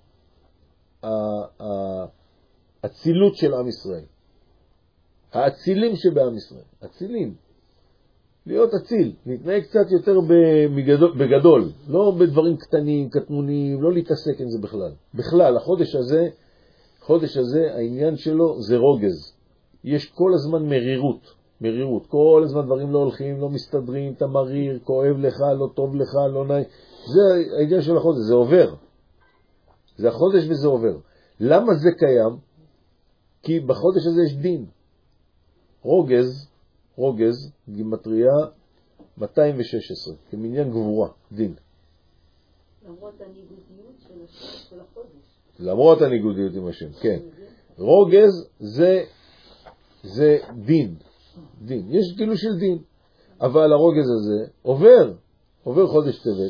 האצילות של עם ישראל. האצילים שבעם ישראל. אצילים. להיות אציל. להתנהג קצת יותר בגדול, בגדול. לא בדברים קטנים, קטנוניים, לא להתעסק עם זה בכלל. בכלל, החודש הזה, חודש הזה, העניין שלו זה רוגז. יש כל הזמן מרירות. מרירות. כל הזמן דברים לא הולכים, לא מסתדרים, אתה מריר, כואב לך, לא טוב לך, לא נעים. זה העניין של החודש, זה עובר. זה החודש וזה עובר. למה זה קיים? כי בחודש הזה יש דין. רוגז, רוגז, גימטריה מאתיים ושש עשרה, כמניין גבורה, דין. למרות הניגודיות של החודש. למרות הניגודיות עם השם, כן. רוגז זה, זה דין. דין. יש כאילו של דין. אבל הרוגז הזה עובר. עובר חודש טבת.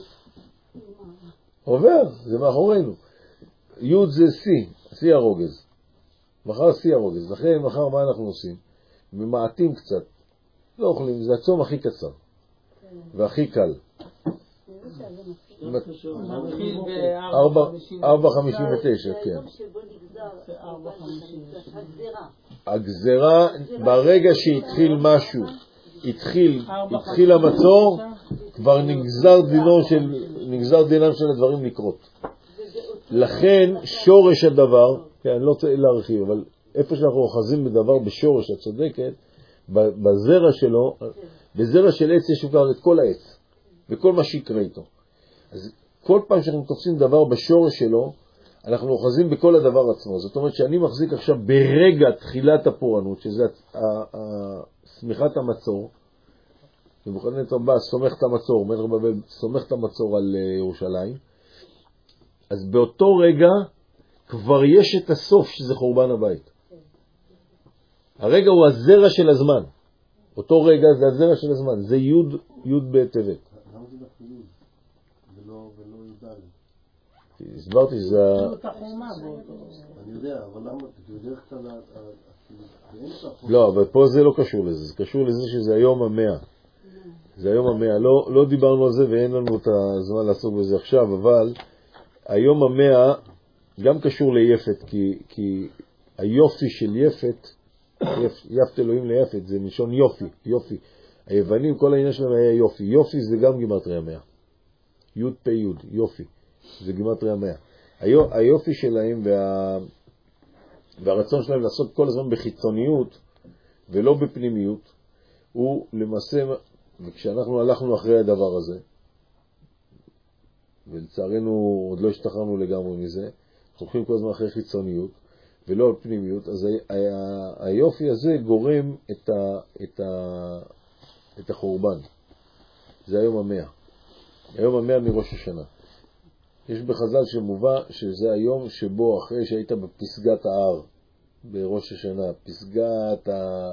עובר, זה מאחורינו. י' זה C, C הרוגז. מחר C הרוגז. לכן מחר מה אנחנו עושים? ממעטים קצת. לא אוכלים, זה הצום הכי קצר. והכי קל. ארבע חמישים ותשע, כן. הגזרה, ברגע שהתחיל משהו, התחיל, התחיל המצור, כבר נגזר דינם של, נגזר דינם של הדברים לקרות. לכן שורש הדבר, כן, אני לא רוצה להרחיב, אבל איפה שאנחנו אוחזים בדבר בשורש הצודקת, בזרע שלו, בזרע של עץ יש כבר את כל העץ, וכל מה שיקרה איתו. אז כל פעם שאנחנו תופסים דבר בשורש שלו, אנחנו אוחזים בכל הדבר עצמו. זאת אומרת שאני מחזיק עכשיו ברגע תחילת הפורענות, שזה סמיכת המצור, ובוחנת רבה סומך את המצור, מלך בבל סומך את המצור על ירושלים, אז באותו רגע כבר יש את הסוף שזה חורבן הבית. הרגע הוא הזרע של הזמן. אותו רגע זה הזרע של הזמן. זה י' י' בטבת. למה זה דווקא י' ולא י' ד'? הסברתי שזה... אני יודע, אבל למה? אתה יודע איך אתה... לא, אבל פה זה לא קשור לזה. זה קשור לזה שזה היום המאה. זה היום המאה. לא, לא דיברנו על זה ואין לנו את הזמן לעסוק בזה עכשיו, אבל היום המאה גם קשור ליפת, כי, כי היופי של יפת, יפ, יפת אלוהים ליפת, זה מלשון יופי, יופי. היוונים, כל העניין שלהם היה יופי. יופי זה גם גימטריה מאה. י' פ' י', יופי. זה גימטריה מאה. היו, היופי שלהם וה, והרצון שלהם לעשות כל הזמן בחיצוניות ולא בפנימיות, הוא למעשה, וכשאנחנו הלכנו אחרי הדבר הזה, ולצערנו עוד לא השתחררנו לגמרי מזה, אנחנו הולכים כל הזמן אחרי חיצוניות ולא על פנימיות, אז היופי הזה גורם את, ה, את, ה, את החורבן. זה היום המאה. היום המאה מראש השנה. יש בחז"ל שמובא שזה היום שבו אחרי שהיית בפסגת ההר בראש השנה, פסגת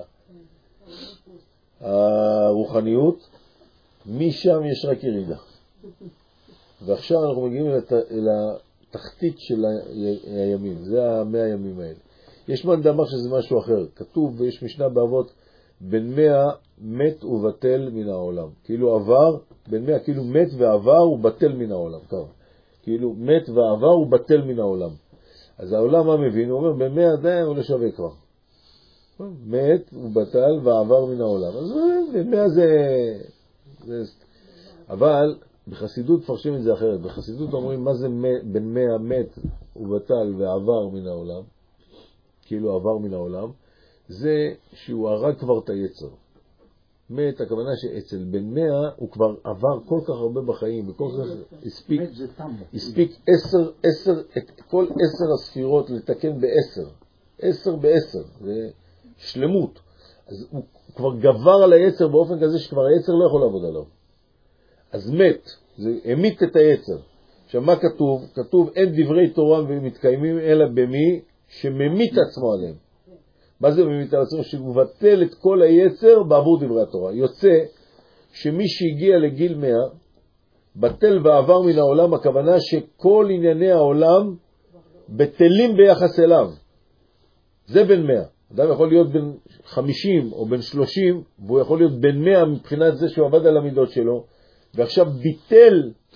הרוחניות, משם יש רק ירידה. ועכשיו אנחנו מגיעים לתחתית של הימים, זה המאה הימים האלה. יש מן דאמר שזה משהו אחר, כתוב ויש משנה באבות, בן מאה מת ובטל מן העולם. כאילו עבר, בן מאה כאילו מת ועבר ובטל מן העולם, ככה. כאילו מת ועבר ובטל מן העולם. אז העולם מה מבין? הוא אומר, בן מאה די הוא לא שווה כבר. מת ובטל ועבר מן העולם. אז בן מאה זה... זה... אבל בחסידות פרשים את זה אחרת. בחסידות אומרים, מה זה בן מאה מת ובטל ועבר מן העולם? כאילו עבר מן העולם. זה שהוא הרג כבר את היצר. מת, הכוונה שאצל בן מאה הוא כבר עבר כל כך הרבה בחיים, וכל כך הספיק, הספיק עשר, עשר, את כל עשר הספירות לתקן בעשר. עשר בעשר. זה שלמות. אז הוא כבר גבר על היצר באופן כזה שכבר היצר לא יכול לעבוד עליו. אז מת, זה המית את היצר. עכשיו מה כתוב? כתוב אין דברי תורה ומתקיימים אלא במי שממית עצמו עליהם. מה זה ממית על עצמו? שהוא מבטל את כל היצר בעבור דברי התורה. יוצא שמי שהגיע לגיל מאה, בטל ועבר מן העולם, הכוונה שכל ענייני העולם בטלים ביחס אליו. זה בן מאה. אדם יכול להיות בן חמישים או בן שלושים, והוא יכול להיות בן מאה מבחינת זה שהוא עבד על המידות שלו, ועכשיו ביטל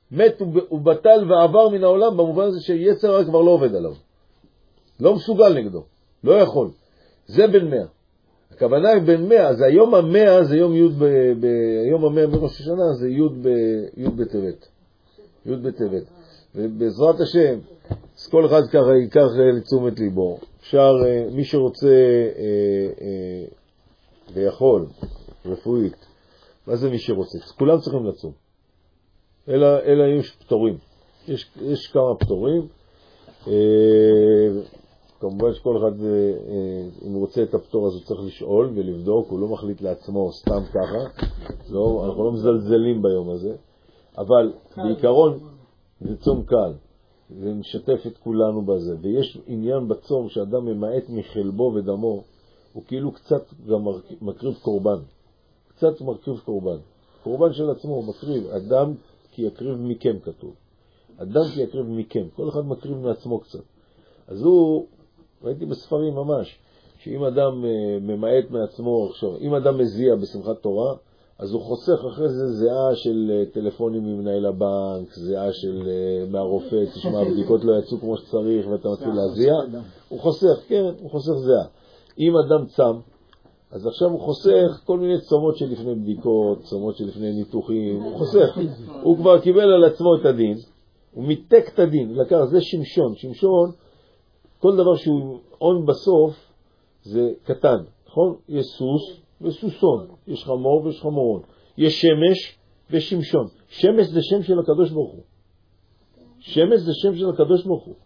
מת ובטל ועבר מן העולם, במובן הזה שיצר הרע כבר לא עובד עליו. לא מסוגל נגדו, לא יכול. זה בן מאה. הכוונה היא בן מאה, אז היום המאה זה יום י' ב... ב... היום המאה בראש השנה זה י' ב... י' בטבת. י' בטבת. ובעזרת השם, אז כל אחד ככה ייקח לתשומת ליבו. אפשר, מי שרוצה אה, אה, ויכול, רפואית, מה זה מי שרוצה? כולם צריכים לצום. אלא, אלא יש פטורים. יש, יש כמה פטורים. אה, כמובן שכל אחד, אם הוא רוצה את הפטור, אז הוא צריך לשאול ולבדוק, הוא לא מחליט לעצמו סתם ככה, לא, אנחנו לא מזלזלים ביום הזה, אבל בעיקרון זה צום קל, זה משתף את כולנו בזה, ויש עניין בצום שאדם ממעט מחלבו ודמו, הוא כאילו קצת גם מקריב קורבן, קצת מקריב קורבן, קורבן של עצמו הוא מקריב, אדם כי יקריב מכם כתוב, אדם כי יקריב מכם, כל אחד מקריב מעצמו קצת, אז הוא, ראיתי בספרים ממש, שאם אדם ממעט מעצמו, עכשיו, אם אדם מזיע בשמחת תורה, אז הוא חוסך אחרי זה זיעה של טלפונים ממנהל הבנק, זיעה של מהרופא, תשמע, הבדיקות לא יצאו כמו שצריך ואתה מתחיל להזיע, הוא חוסך, כן, הוא חוסך זיעה. אם אדם צם, אז עכשיו הוא חוסך כל מיני צומות שלפני בדיקות, צומות שלפני ניתוחים, הוא חוסך, הוא כבר קיבל על עצמו את הדין, הוא מיתק את הדין, לקח, זה שמשון, שמשון, כל דבר שהוא עון בסוף זה קטן, נכון? יש סוס וסוסון, יש חמור ויש חמורון, יש שמש ושמשון. שמש זה שם של הקדוש ברוך הוא. שמש זה שם של הקדוש ברוך הוא.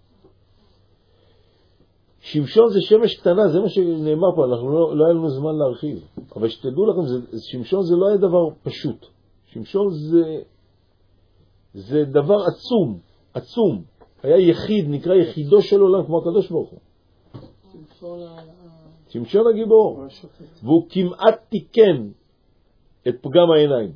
שמשון זה שמש קטנה, זה מה שנאמר פה, אנחנו לא, לא היה לנו זמן להרחיב. אבל שתדעו לכם, זה, שמשון זה לא היה דבר פשוט. שמשון זה, זה דבר עצום, עצום. היה יחיד, נקרא יחידו של עולם, כמו הקדוש ברוך הוא. שמשון הגיבור. והוא כמעט תיקן את פגם העיניים.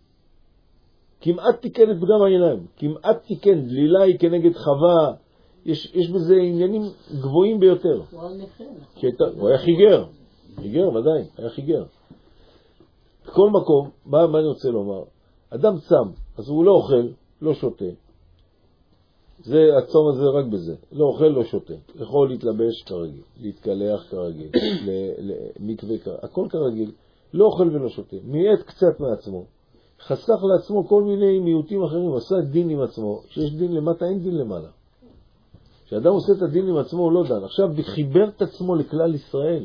כמעט תיקן את פגם העיניים. כמעט תיקן, דלילה היא כנגד חווה. יש, יש בזה עניינים גבוהים ביותר. שהייתה, הוא היה חיגר. חיגר, ודאי, היה חיגר. בכל מקום, מה, מה אני רוצה לומר? אדם צם, אז הוא לא אוכל, לא שותה. זה, הצום הזה רק בזה. לא אוכל, לא שותה. יכול להתלבש כרגיל, להתקלח כרגיל, למקווה כרגיל, הכל כרגיל. לא אוכל ולא שותה. מייעט קצת מעצמו. חסך לעצמו כל מיני מיעוטים אחרים. עשה דין עם עצמו. כשיש דין למטה, אין דין למעלה. כשאדם עושה את הדין עם עצמו, הוא לא דן. עכשיו, חיבר את עצמו לכלל ישראל.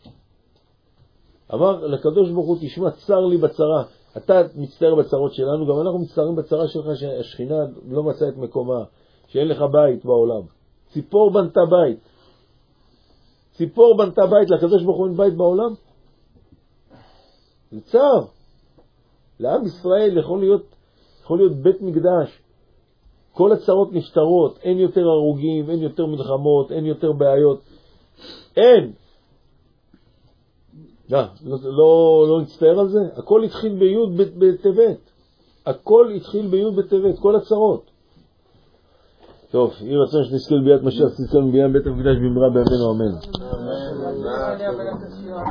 אמר לקדוש ברוך הוא, תשמע, צר לי בצרה. אתה מצטער בצרות שלנו, גם אנחנו מצטערים בצרה שלך שהשכינה לא מצאה את מקומה. שאין לך בית בעולם. ציפור בנתה בית. ציפור בנתה בית, לקדוש ברוך הוא אין בית בעולם. זה צער. לעם ישראל יכול להיות, יכול להיות בית מקדש. כל הצרות נפתרות, אין יותר הרוגים, אין יותר מלחמות, אין יותר בעיות. אין. לא, לא, לא, לא נצטער על זה. הכל התחיל ביוד בטבת. הכל התחיל ביוד בטבת, כל הצרות. טוב, יהי רצון שנזכה לביאת משיח, שנזכה לביאת בית המקדש במהרה בימינו אמן.